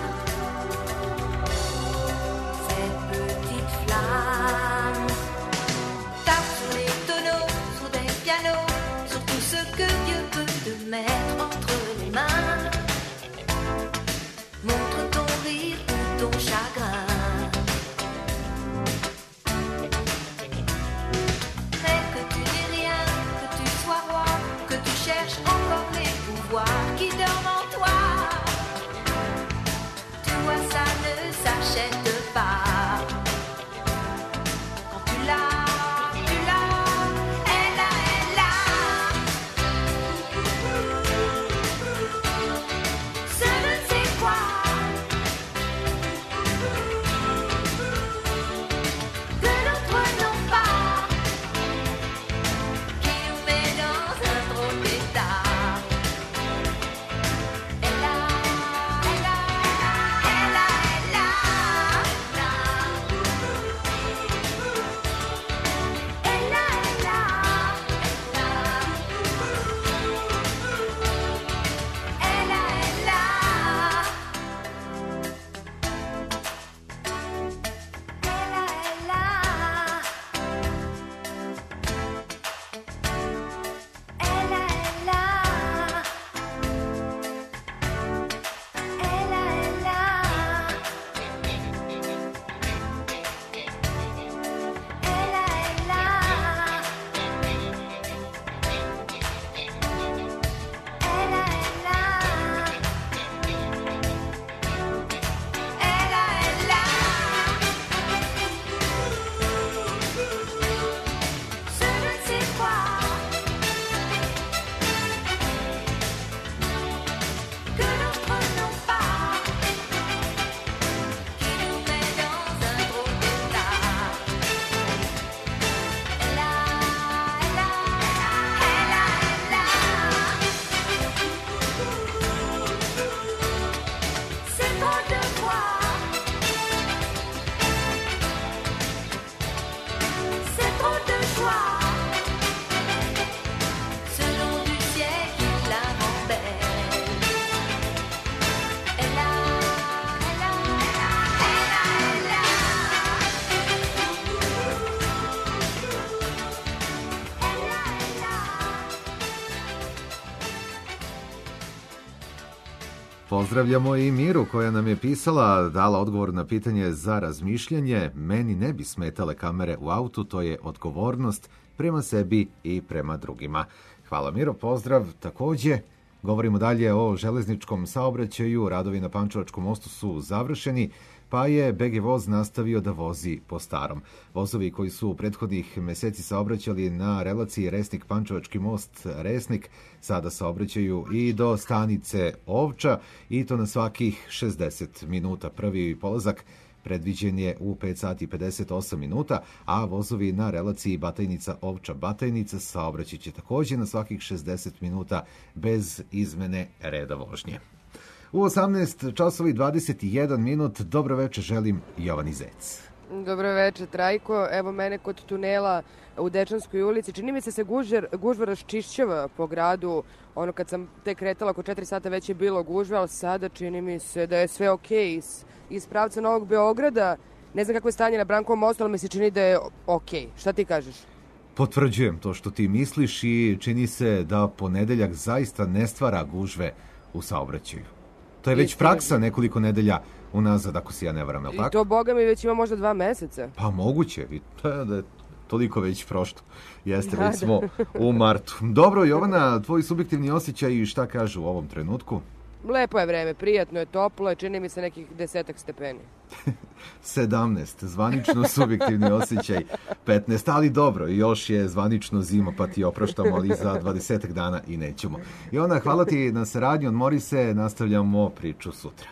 Cette petite flamme tape sur les tonneaux, sur des pianos, sur tout ce que Dieu peut te mettre entre les mains. Montre ton rire ou ton chagrin. Mais que tu n'aies rien, que tu sois roi, que tu cherches encore les pouvoirs qui dorment en toi. Tu vois, ça ne s'achète pas. Quand tu l'as, tu l'as, elle a, elle a. Je ne sais quoi que d'autres n'ont pas, qui nous met dans un drôle d'état. Elle a, elle a, elle a, elle a, elle a. Elle a, elle a, elle a. Elle a, elle a. Elle a, elle a. Elle a, elle a. Elle a, elle a. Elle a, elle a. Elle a, elle a. Elle a, elle a. Je ne sais quoi que d'autres n'ont pas, qui nous met dans un drôle d'état. Elle a, elle a, elle a, elle a. C'est trop de fois. C'est trop de joie. Ce nom du ciel qui la rend belle. Elle a, elle a, elle a, elle a, elle a. Elle a, elle a. Pozdravljamo i Miru koja nam je pisala, dala odgovor na pitanje za razmišljanje. Meni ne bi smetale kamere u autu, to je odgovornost prema sebi i prema drugima. Hvala Miro, pozdrav takođe. Govorimo dalje o železničkom saobraćaju, radovi na Pančevačkom mostu su završeni, pa je B G voz nastavio da vozi po starom. Vozovi koji su u prethodnih meseci saobraćali na relaciji Resnik-Pančevački most Resnik sada saobraćaju i do stanice Ovča i to na svakih šezdeset minuta. Prvi polazak predviđen je u pet sati i pedeset osam minuta, a vozovi na relaciji Batajnica-Ovča-Batajnica saobraćat će takođe na svakih šezdeset minuta bez izmene reda vožnje. U osamnaest časova i dvadeset jedan minut, dobro veče, želim Jovani Zec. Dobro veče, Trajko. Evo mene kod tunela u Dečanskoj ulici. Čini mi se se gužver, gužva raščišćava po gradu. Ono kad sam te kretala oko četiri sata već je bilo gužve, ali sada čini mi se da je sve okej iz, iz pravca Novog Beograda. Ne znam kako je stanje na Brankovom mostu, ali mi se čini da je okej. Šta ti kažeš? Potvrđujem to što ti misliš i čini se da ponedeljak zaista ne stvara gužve u saobraćaju. To je već praksa nekoliko nedelja unazad, ako si ja ne varam, je li I tako? to, boga mi, već ima možda dva meseca. Pa moguće, da je toliko već prošlo. Jeste, Da, već smo da. u martu. Dobro, Jovana, tvoji subjektivni osjećaj i šta kažu u ovom trenutku? Lepo je vreme, prijatno je, toplo je, čini mi se nekih desetak stepeni. sedamnaest, zvanično subjektivni osjećaj, petnaest, ali dobro, još je zvanično zima, pa ti opraštamo, ali za dvadesetak dana i nećemo. Jovana, hvala ti na saradnji, odmori se, nastavljamo priču sutra.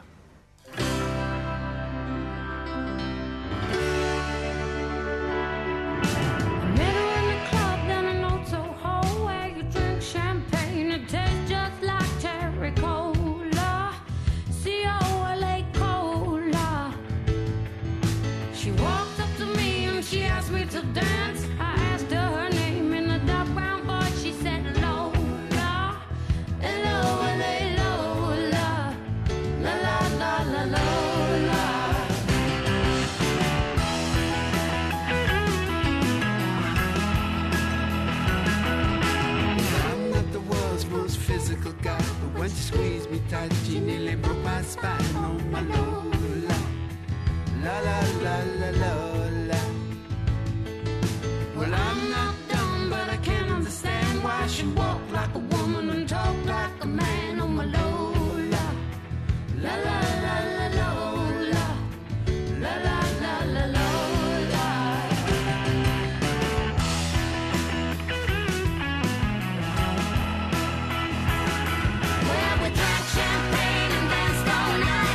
Met her in the club down in Old Soho where you drink champagne. It tastes just like cherry cola, C O L A cola. She walked up to me and she asked me to dance. I asked her her name in a dark brown voice. She said Lola, Lola, Lola, la la la la Lola. I'm not the world's most physical guy, but when she squeezed me tight, she nearly broke my spine. Oh my Lola, la la la la Lola. Well, I'm not dumb, but I can't understand why she walked like a woman and talked like a man. Oh my Lola, la la la la Lola, la la la la Lola. Well, we drank champagne and danced all night.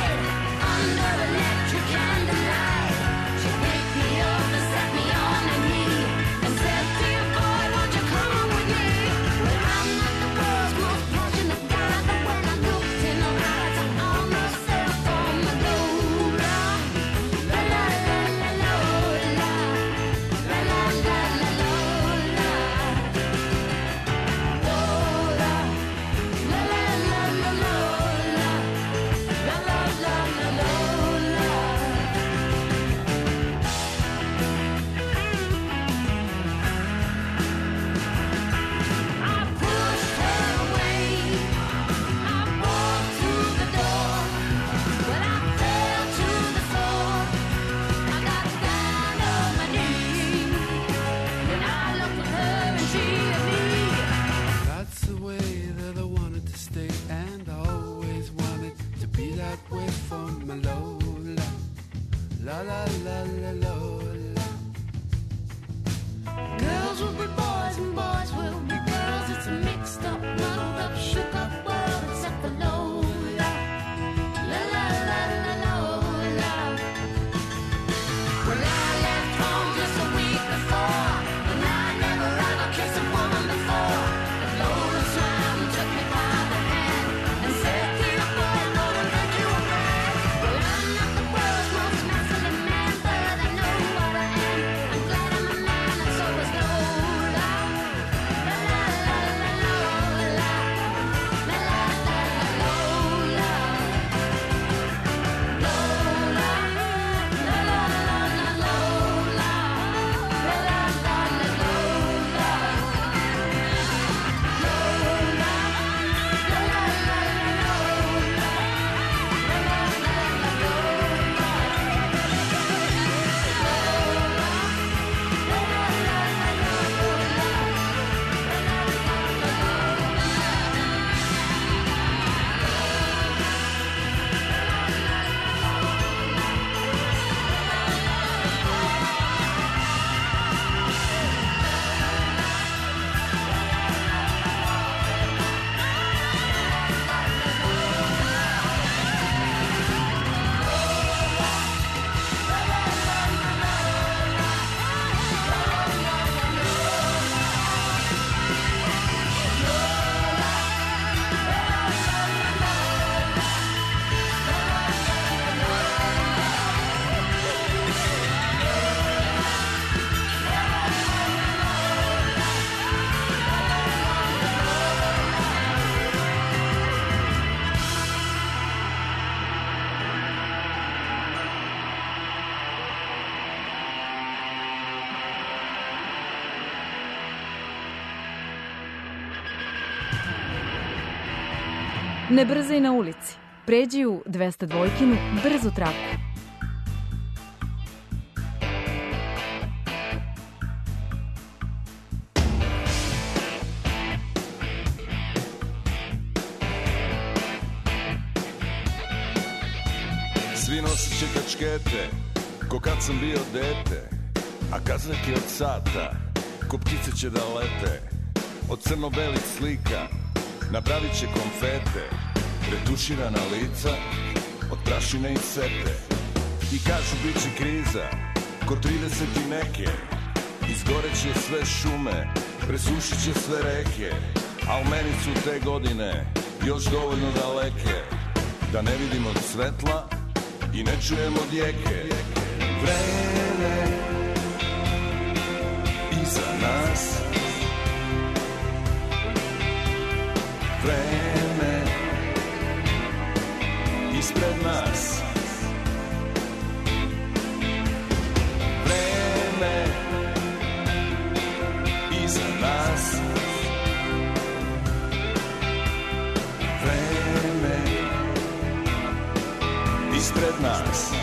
Ne brzaj na ulici. Pređi u dvesta dvojkinu brzu traku. Svi nosiće kačkete, ko kad sam bio dete, a kazake od sata, ko ptice će da lete. Od crno-belih slika napravit će konfete, retuširana lica od prašine i sete. I kažu bit će kriza, ko trideset i neke, izgoreće sve šume, presušit će sve reke, a u meni su te godine još dovoljno daleke, da ne vidimo svetla i ne čujemo djeke. Vreme iza nas, vreme ispred nas, vreme iza nas, vreme ispred nas.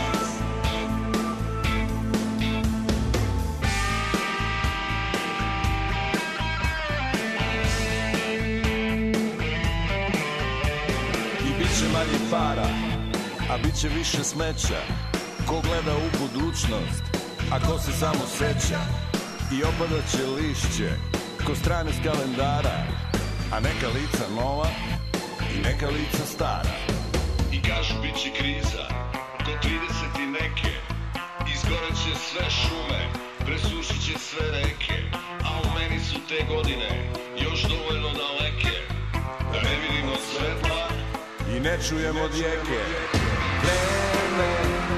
Manje para, a bit će više smeća. Ko gleda u budućnost, a ko se samo seća. I opadat će lišće, ko strane s kalendara, a neka lica nova i neka lica stara. I kažu bit će kriza, ko trideset i neke, izgoreće sve šume, presušit će sve reke, a u meni su te godine još dovoljno daleke, da ne vidimo svetla i ne čujemo djeke. Vreme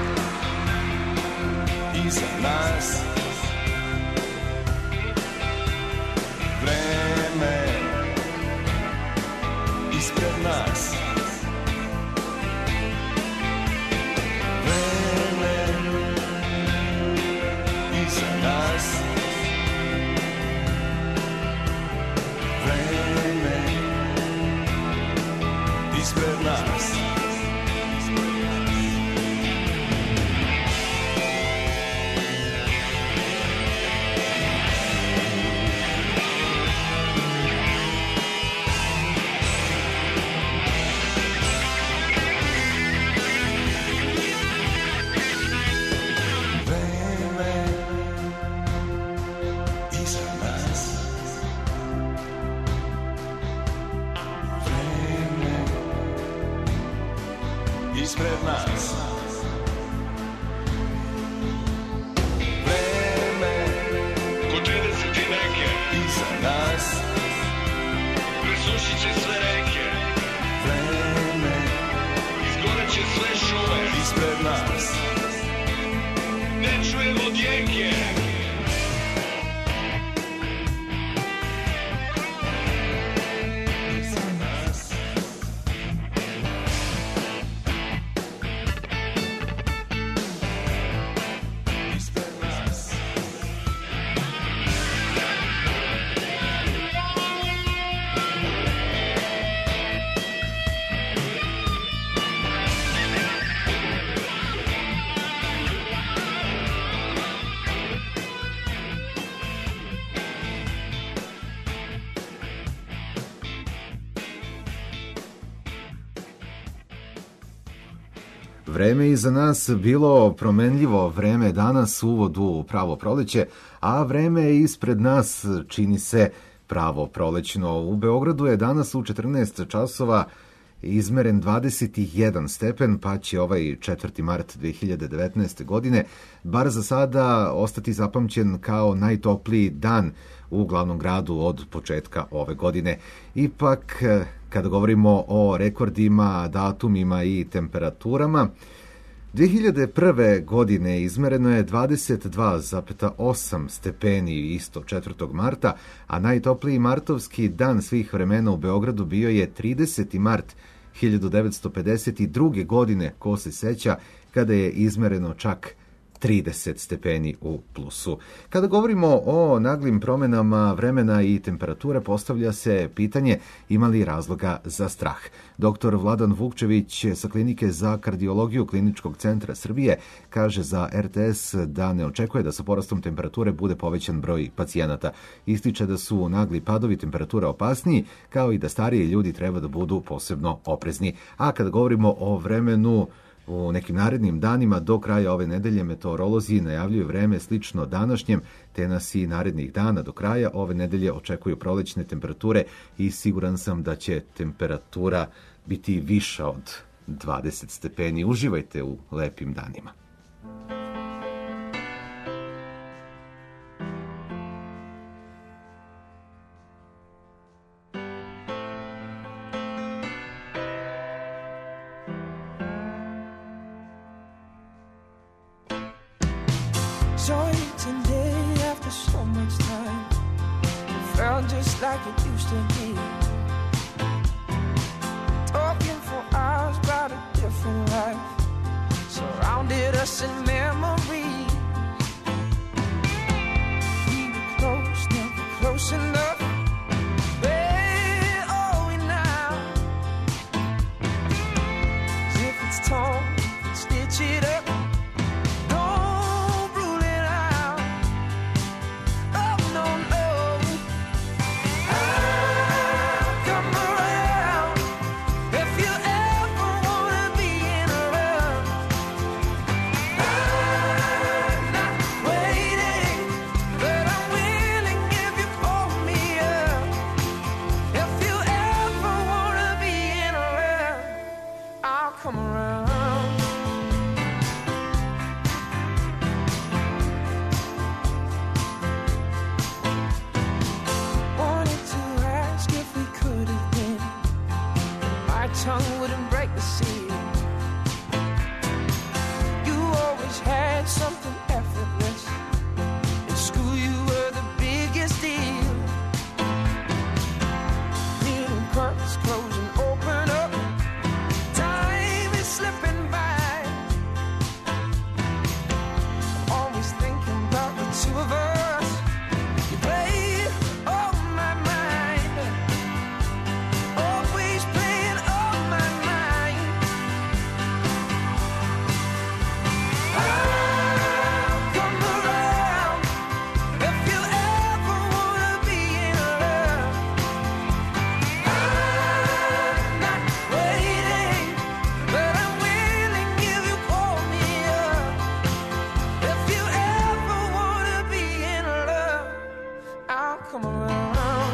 iza nas, vreme ispred nas, vreme iza nas, vreme ispred nas. Vreme iza nas, vreme ispred nas. Vreme ko trideset i neke iza nas, presušit će sve reke, vreme izgoreće sve šume ispred nas, ne čujemo djeke. Vreme iza nas bilo promenljivo, vreme danas u uvodu u pravo proleće, a vreme ispred nas čini se pravo prolećno. U Beogradu je danas u četrnaest časova izmeren dvadeset jedan stepen, pa će ovaj četvrti mart dve hiljade devetnaeste. godine bar za sada ostati zapamćen kao najtopliji dan u glavnom gradu od početka ove godine. Ipak, kada govorimo o rekordima, datumima i temperaturama, dve hiljade prve. godine izmereno je dvadeset dva zarez osam stepeni isto četvrtog marta, a najtopliji martovski dan svih vremena u Beogradu bio je trideseti mart hiljadu devetsto pedeset druge. godine, ko se seća, kada je izmereno čak trideset stepeni u plusu. Kada govorimo o naglim promenama vremena i temperature, postavlja se pitanje ima li razloga za strah. Doktor Vladan Vukčević sa Klinike za kardiologiju Kliničkog centra Srbije kaže za er te es da ne očekuje da sa porastom temperature bude povećan broj pacijenata. Ističe da su nagli padovi temperatura opasniji, kao i da stariji ljudi treba da budu posebno oprezni. A kada govorimo o vremenu u nekim narednim danima do kraja ove nedelje, meteorolozi najavljuju vreme slično današnjem, te nas i narednih dana do kraja ove nedelje očekuju prolećne temperature i siguran sam da će temperatura biti viša od dvadeset stepeni. Uživajte u lepim danima. Saw you today after so much time. It felt just like it used to be. Talking for hours about a different life. Surrounded us in memory. We were close, never close enough. Where are we now? As if it's torn, stitch it up. Tongue wouldn't break the seal. You always had something effortless. In school you were the biggest deal. Reading curtains close and open up. Time is slipping by. I'm always thinking about the two of us. You played on my mind. Always playing on my mind. I'll come around if you ever wanna be in love. I'm not waiting, but I'm willing if you call me up. If you ever wanna be in love, I'll come around.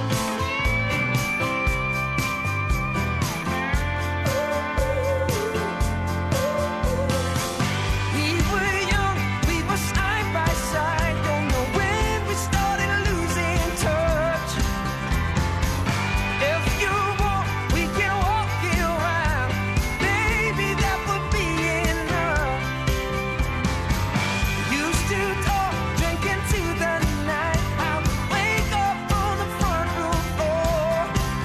We were young, we were side by side. Don't know when we started losing touch. If you want, we can walk it around. Baby, that would be enough. Used to talk, drinking to the night. I would wake up on the front room floor.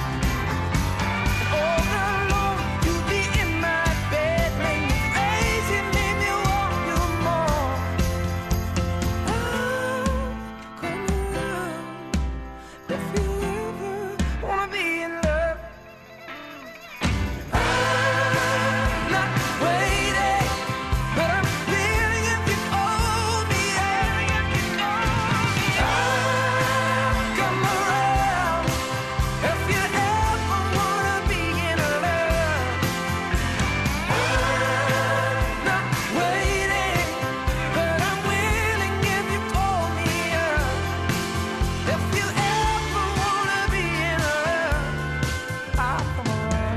All alone, you'd be in my bed, made me crazy, made me want you more. I'll come around if you ever wanna be in love. I'm not waiting, but I'm feeling if you hold me up. I'll come around if you ever wanna be in love. I'm not waiting, but I'm willing if you call me up. If you ever wanna be in love, I'll come around.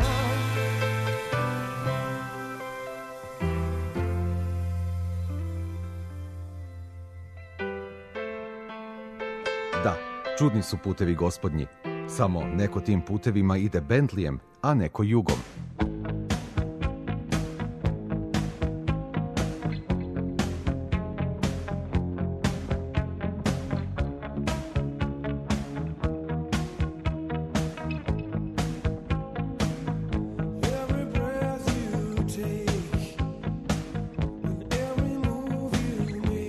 Da, čudni su putevi gospodnji. Samo neko tim putevima ide Bentleyem, a neko jugom. Every breath you take, and every move you make.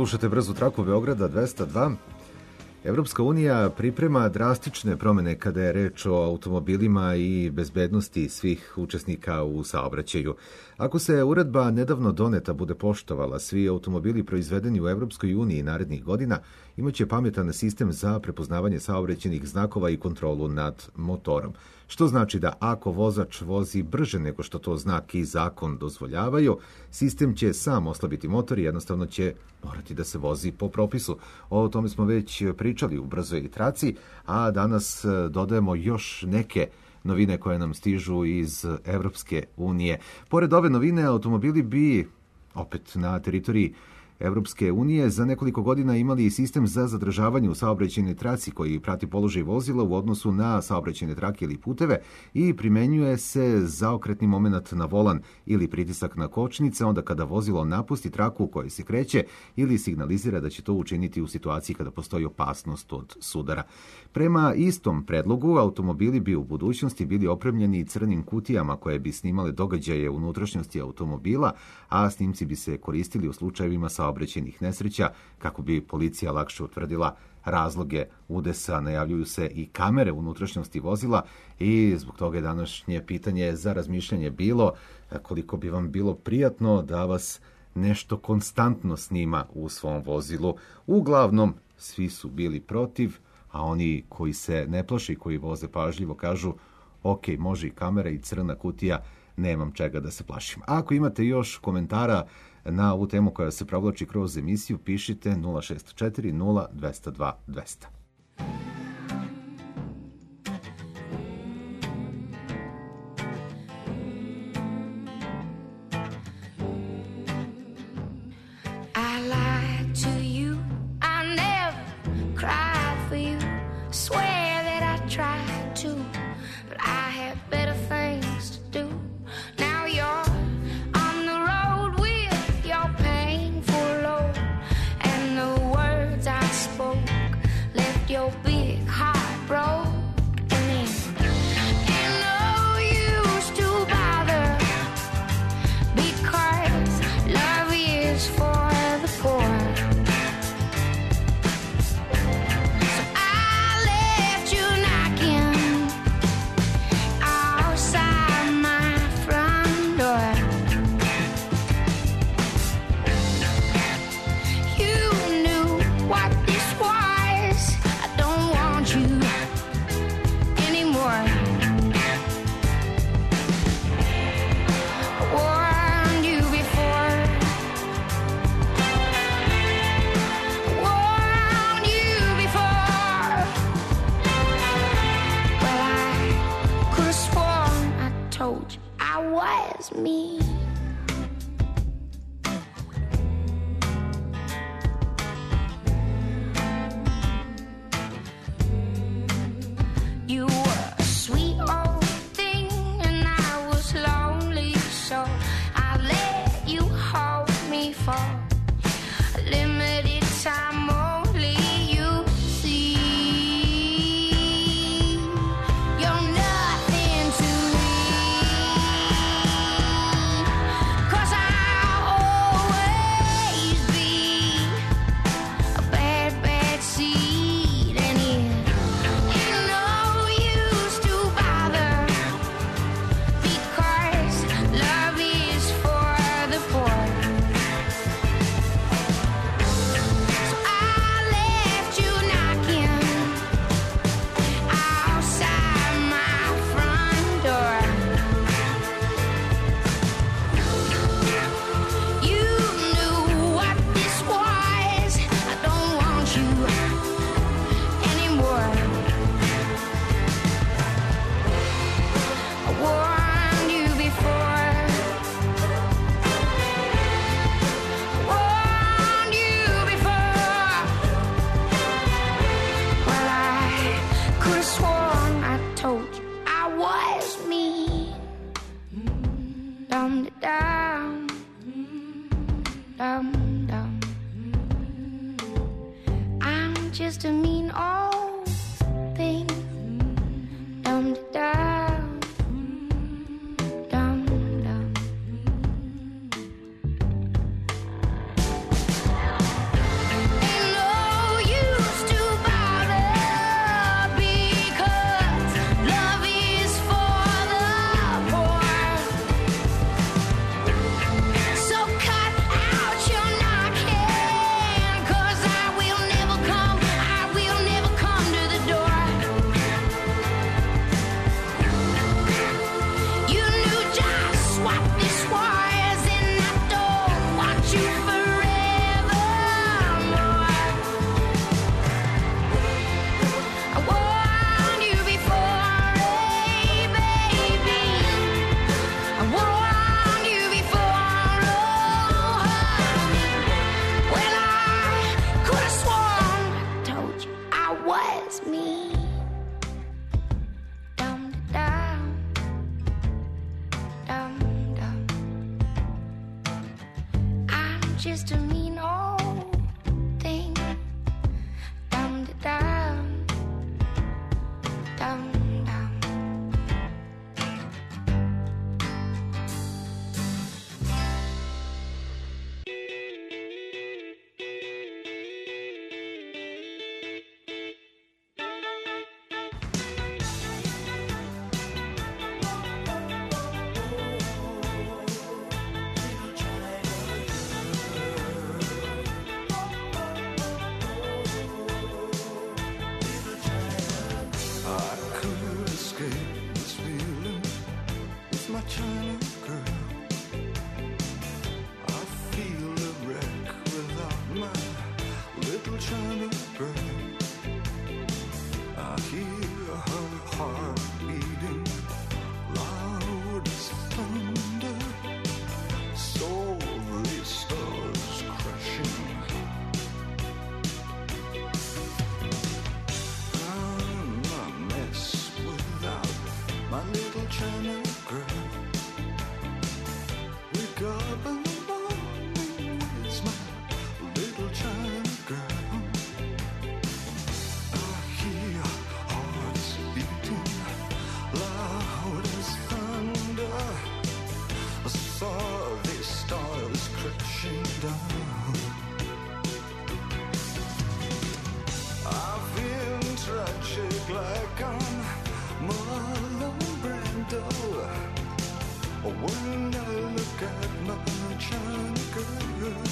Slušate brzu traku Beograda dvesta dva. Evropska unija priprema drastične promene kada je reč o automobilima i bezbednosti svih učesnika u saobraćaju. Ako se uredba nedavno doneta bude poštovala, svi automobili proizvedeni u Evropskoj uniji narednih godina imaće pametan sistem za prepoznavanje saobraćajnih znakova i kontrolu nad motorom. Što znači da ako vozač vozi brže nego što to znak i zakon dozvoljavaju, sistem će sam oslabiti motor i jednostavno će morati da se vozi po propisu. O tome smo već pričali u brzoj traci, a danas dodajemo još neke novine koje nam stižu iz Evropske unije. Pored ove novine, automobili bi opet na teritoriji Evropske unije za nekoliko godina imali i sistem za zadržavanje u saobraćajnoj traci koji prati položaj vozila u odnosu na saobraćajne trake ili puteve i primenjuje se zaokretni moment na volan ili pritisak na kočnice onda kada vozilo napusti traku u kojoj se kreće ili signalizira da će to učiniti u situaciji kada postoji opasnost od sudara. Prema istom predlogu, automobili bi u budućnosti bili opremljeni crnim kutijama koje bi snimale događaje u unutrašnjosti automobila, a snimci bi se koristili u slučajevima saobraćajnih nesreća kako bi policija lakše utvrdila razloge udesa. Najavljuju se i kamere u unutrašnjosti vozila i zbog toga je današnje pitanje za razmišljanje bilo koliko bi vam bilo prijatno da vas nešto konstantno snima u svom vozilu. Uglavnom, svi su bili protiv, a oni koji se ne plaše i koji voze pažljivo kažu ok, može i kamera i crna kutija, nemam čega da se plašim. Ako imate još komentara na ovu temu koja se provlači kroz emisiju, pišite nula šest četiri nula dvesta dva dvesta. I lied to you, I never cried for you. Swear that I tried to, but I had better things to do. Now you're on the road with your painful load, and the words I spoke left your big heart broke. And it ain't no use to bother, because love is for the poor. So I left you knocking outside my front door. You knew what this was. I don't want you anymore. I warned you before. I warned you before. Well, I could have sworn I told you I was me. You were a sweet old thing, and I was lonely, so I let you hold me for a limited time only. You see, you're nothing to me, 'cause I'll always be a bad, bad seed, and it ain't no use to bother, because love is for the poor. So I left you knocking outside my front door. You knew what this was. I don't want you anymore. I warned you before. I warned you before. Well, I could have sworn I told you I was me. Dum dum, dum dum. I'm just a mean old thing. Dum dum, dum dum. used to mean all things. Dum da dum, dum dum. I could escape this feeling with my China girl. I feel a wreck without my little China girl. I hear her heart beating loud as thunder. Softly stars crashing. I'm a mess without my little China girl. Wake up in the morning, it's my little China girl. I hear hearts beating loud as thunder. I saw these stars crashing down. I feel tragic like I'm Marlon Brando when I look at my China girl.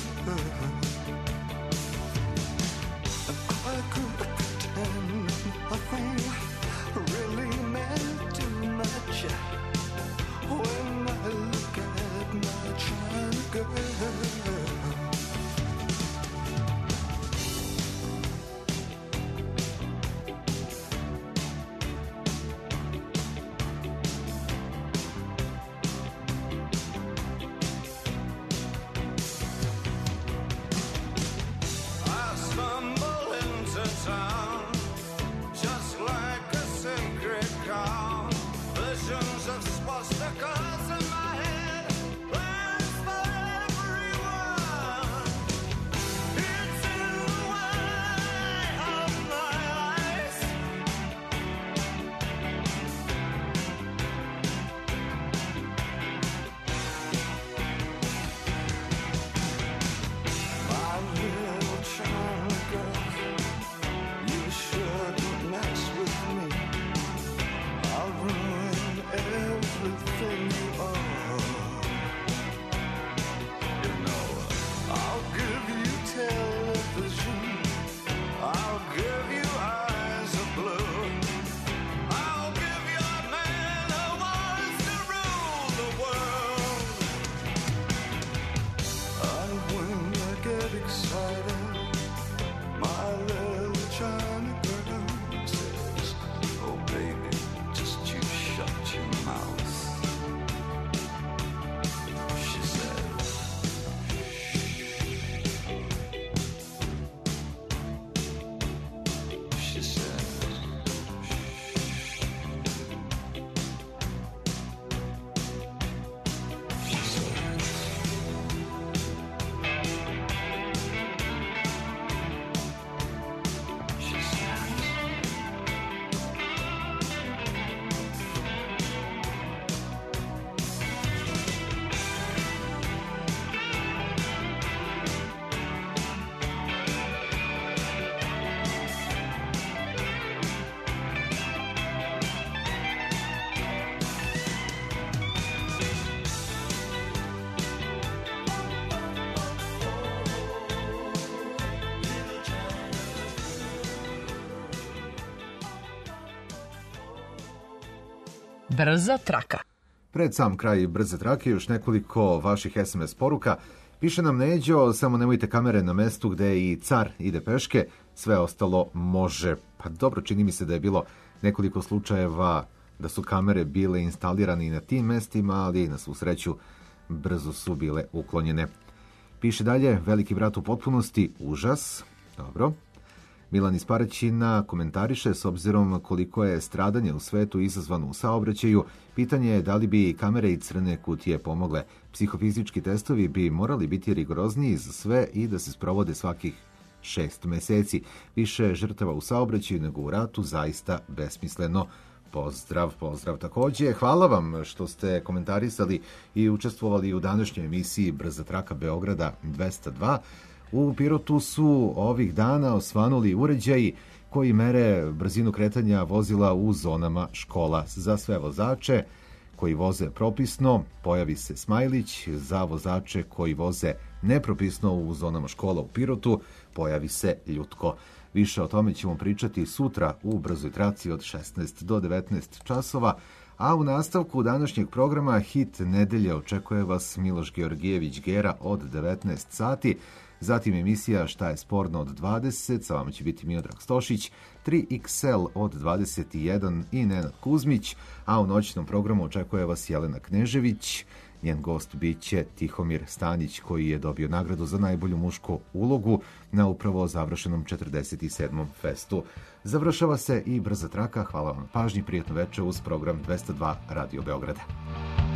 And I could pretend nothing really meant too much when I look at my China girl. I stumble into town just like a sacred cow. Visions of swastikas in my head, plans for everyone. It's in the way of my eyes. My little China girl, you shouldn't mess with me. I'll ruin everything you are. You know, I'll give you television. I'll give you eyes of blue. I'll give you a man who wants to rule the world. And when I get excited, my little China girl says, "Oh baby, just you shut your mouth." She says, she says, she says, she says. Brza traka. Pred sam kraj brze trake još nekoliko vaših es em es poruka. Piše nam Neđo, samo nemojte kamere na mestu gde i car ide peške, sve ostalo može. Pa dobro, čini mi se da je bilo nekoliko slučajeva da su kamere bile instalirane i na tim mestima, ali na svu sreću brzo su bile uklonjene. Piše dalje, veliki brat u potpunosti, užas. Dobro. Milan iz Paraćina komentariše, s obzirom koliko je stradanje u svetu izazvano u saobraćaju, pitanje je da li bi kamere i crne kutije pomogle. Psihofizički testovi bi morali biti rigorozniji za sve i da se sprovode svakih šest meseci. Više žrtava u saobraćaju nego u ratu, zaista besmisleno. Pozdrav, pozdrav takođe. Hvala vam što ste komentarisali i učestvovali u današnjoj emisiji Brza traka Beograda dvesta dva. U Pirotu su ovih dana osvanuli uređaji koji mere brzinu kretanja vozila u zonama škola. Za sve vozače koji voze propisno pojavi se smajlić, za vozače koji voze nepropisno u zonama škola u Pirotu pojavi se ljutko. Više o tome ćemo pričati sutra u Brzoj traci od šesnaest do devetnaest časova, a u nastavku današnjeg programa Hit nedelje očekuje vas Miloš Georgijević Gera od devetnaest sati, zatim emisija Šta je sporno od dvadeset, sa vama će biti Miodrag Stošić, tri iks el od dvadeset jedan i Nenad Kuzmić, a u noćnom programu očekuje vas Jelena Knežević. Njen gost biće Tihomir Stanić, koji je dobio nagradu za najbolju mušku ulogu na upravo završenom četrdeset sedmom festu. Završava se i Brza traka. Hvala vam na pažnji, prijatno večer uz program dvesta dva Radio Beograda.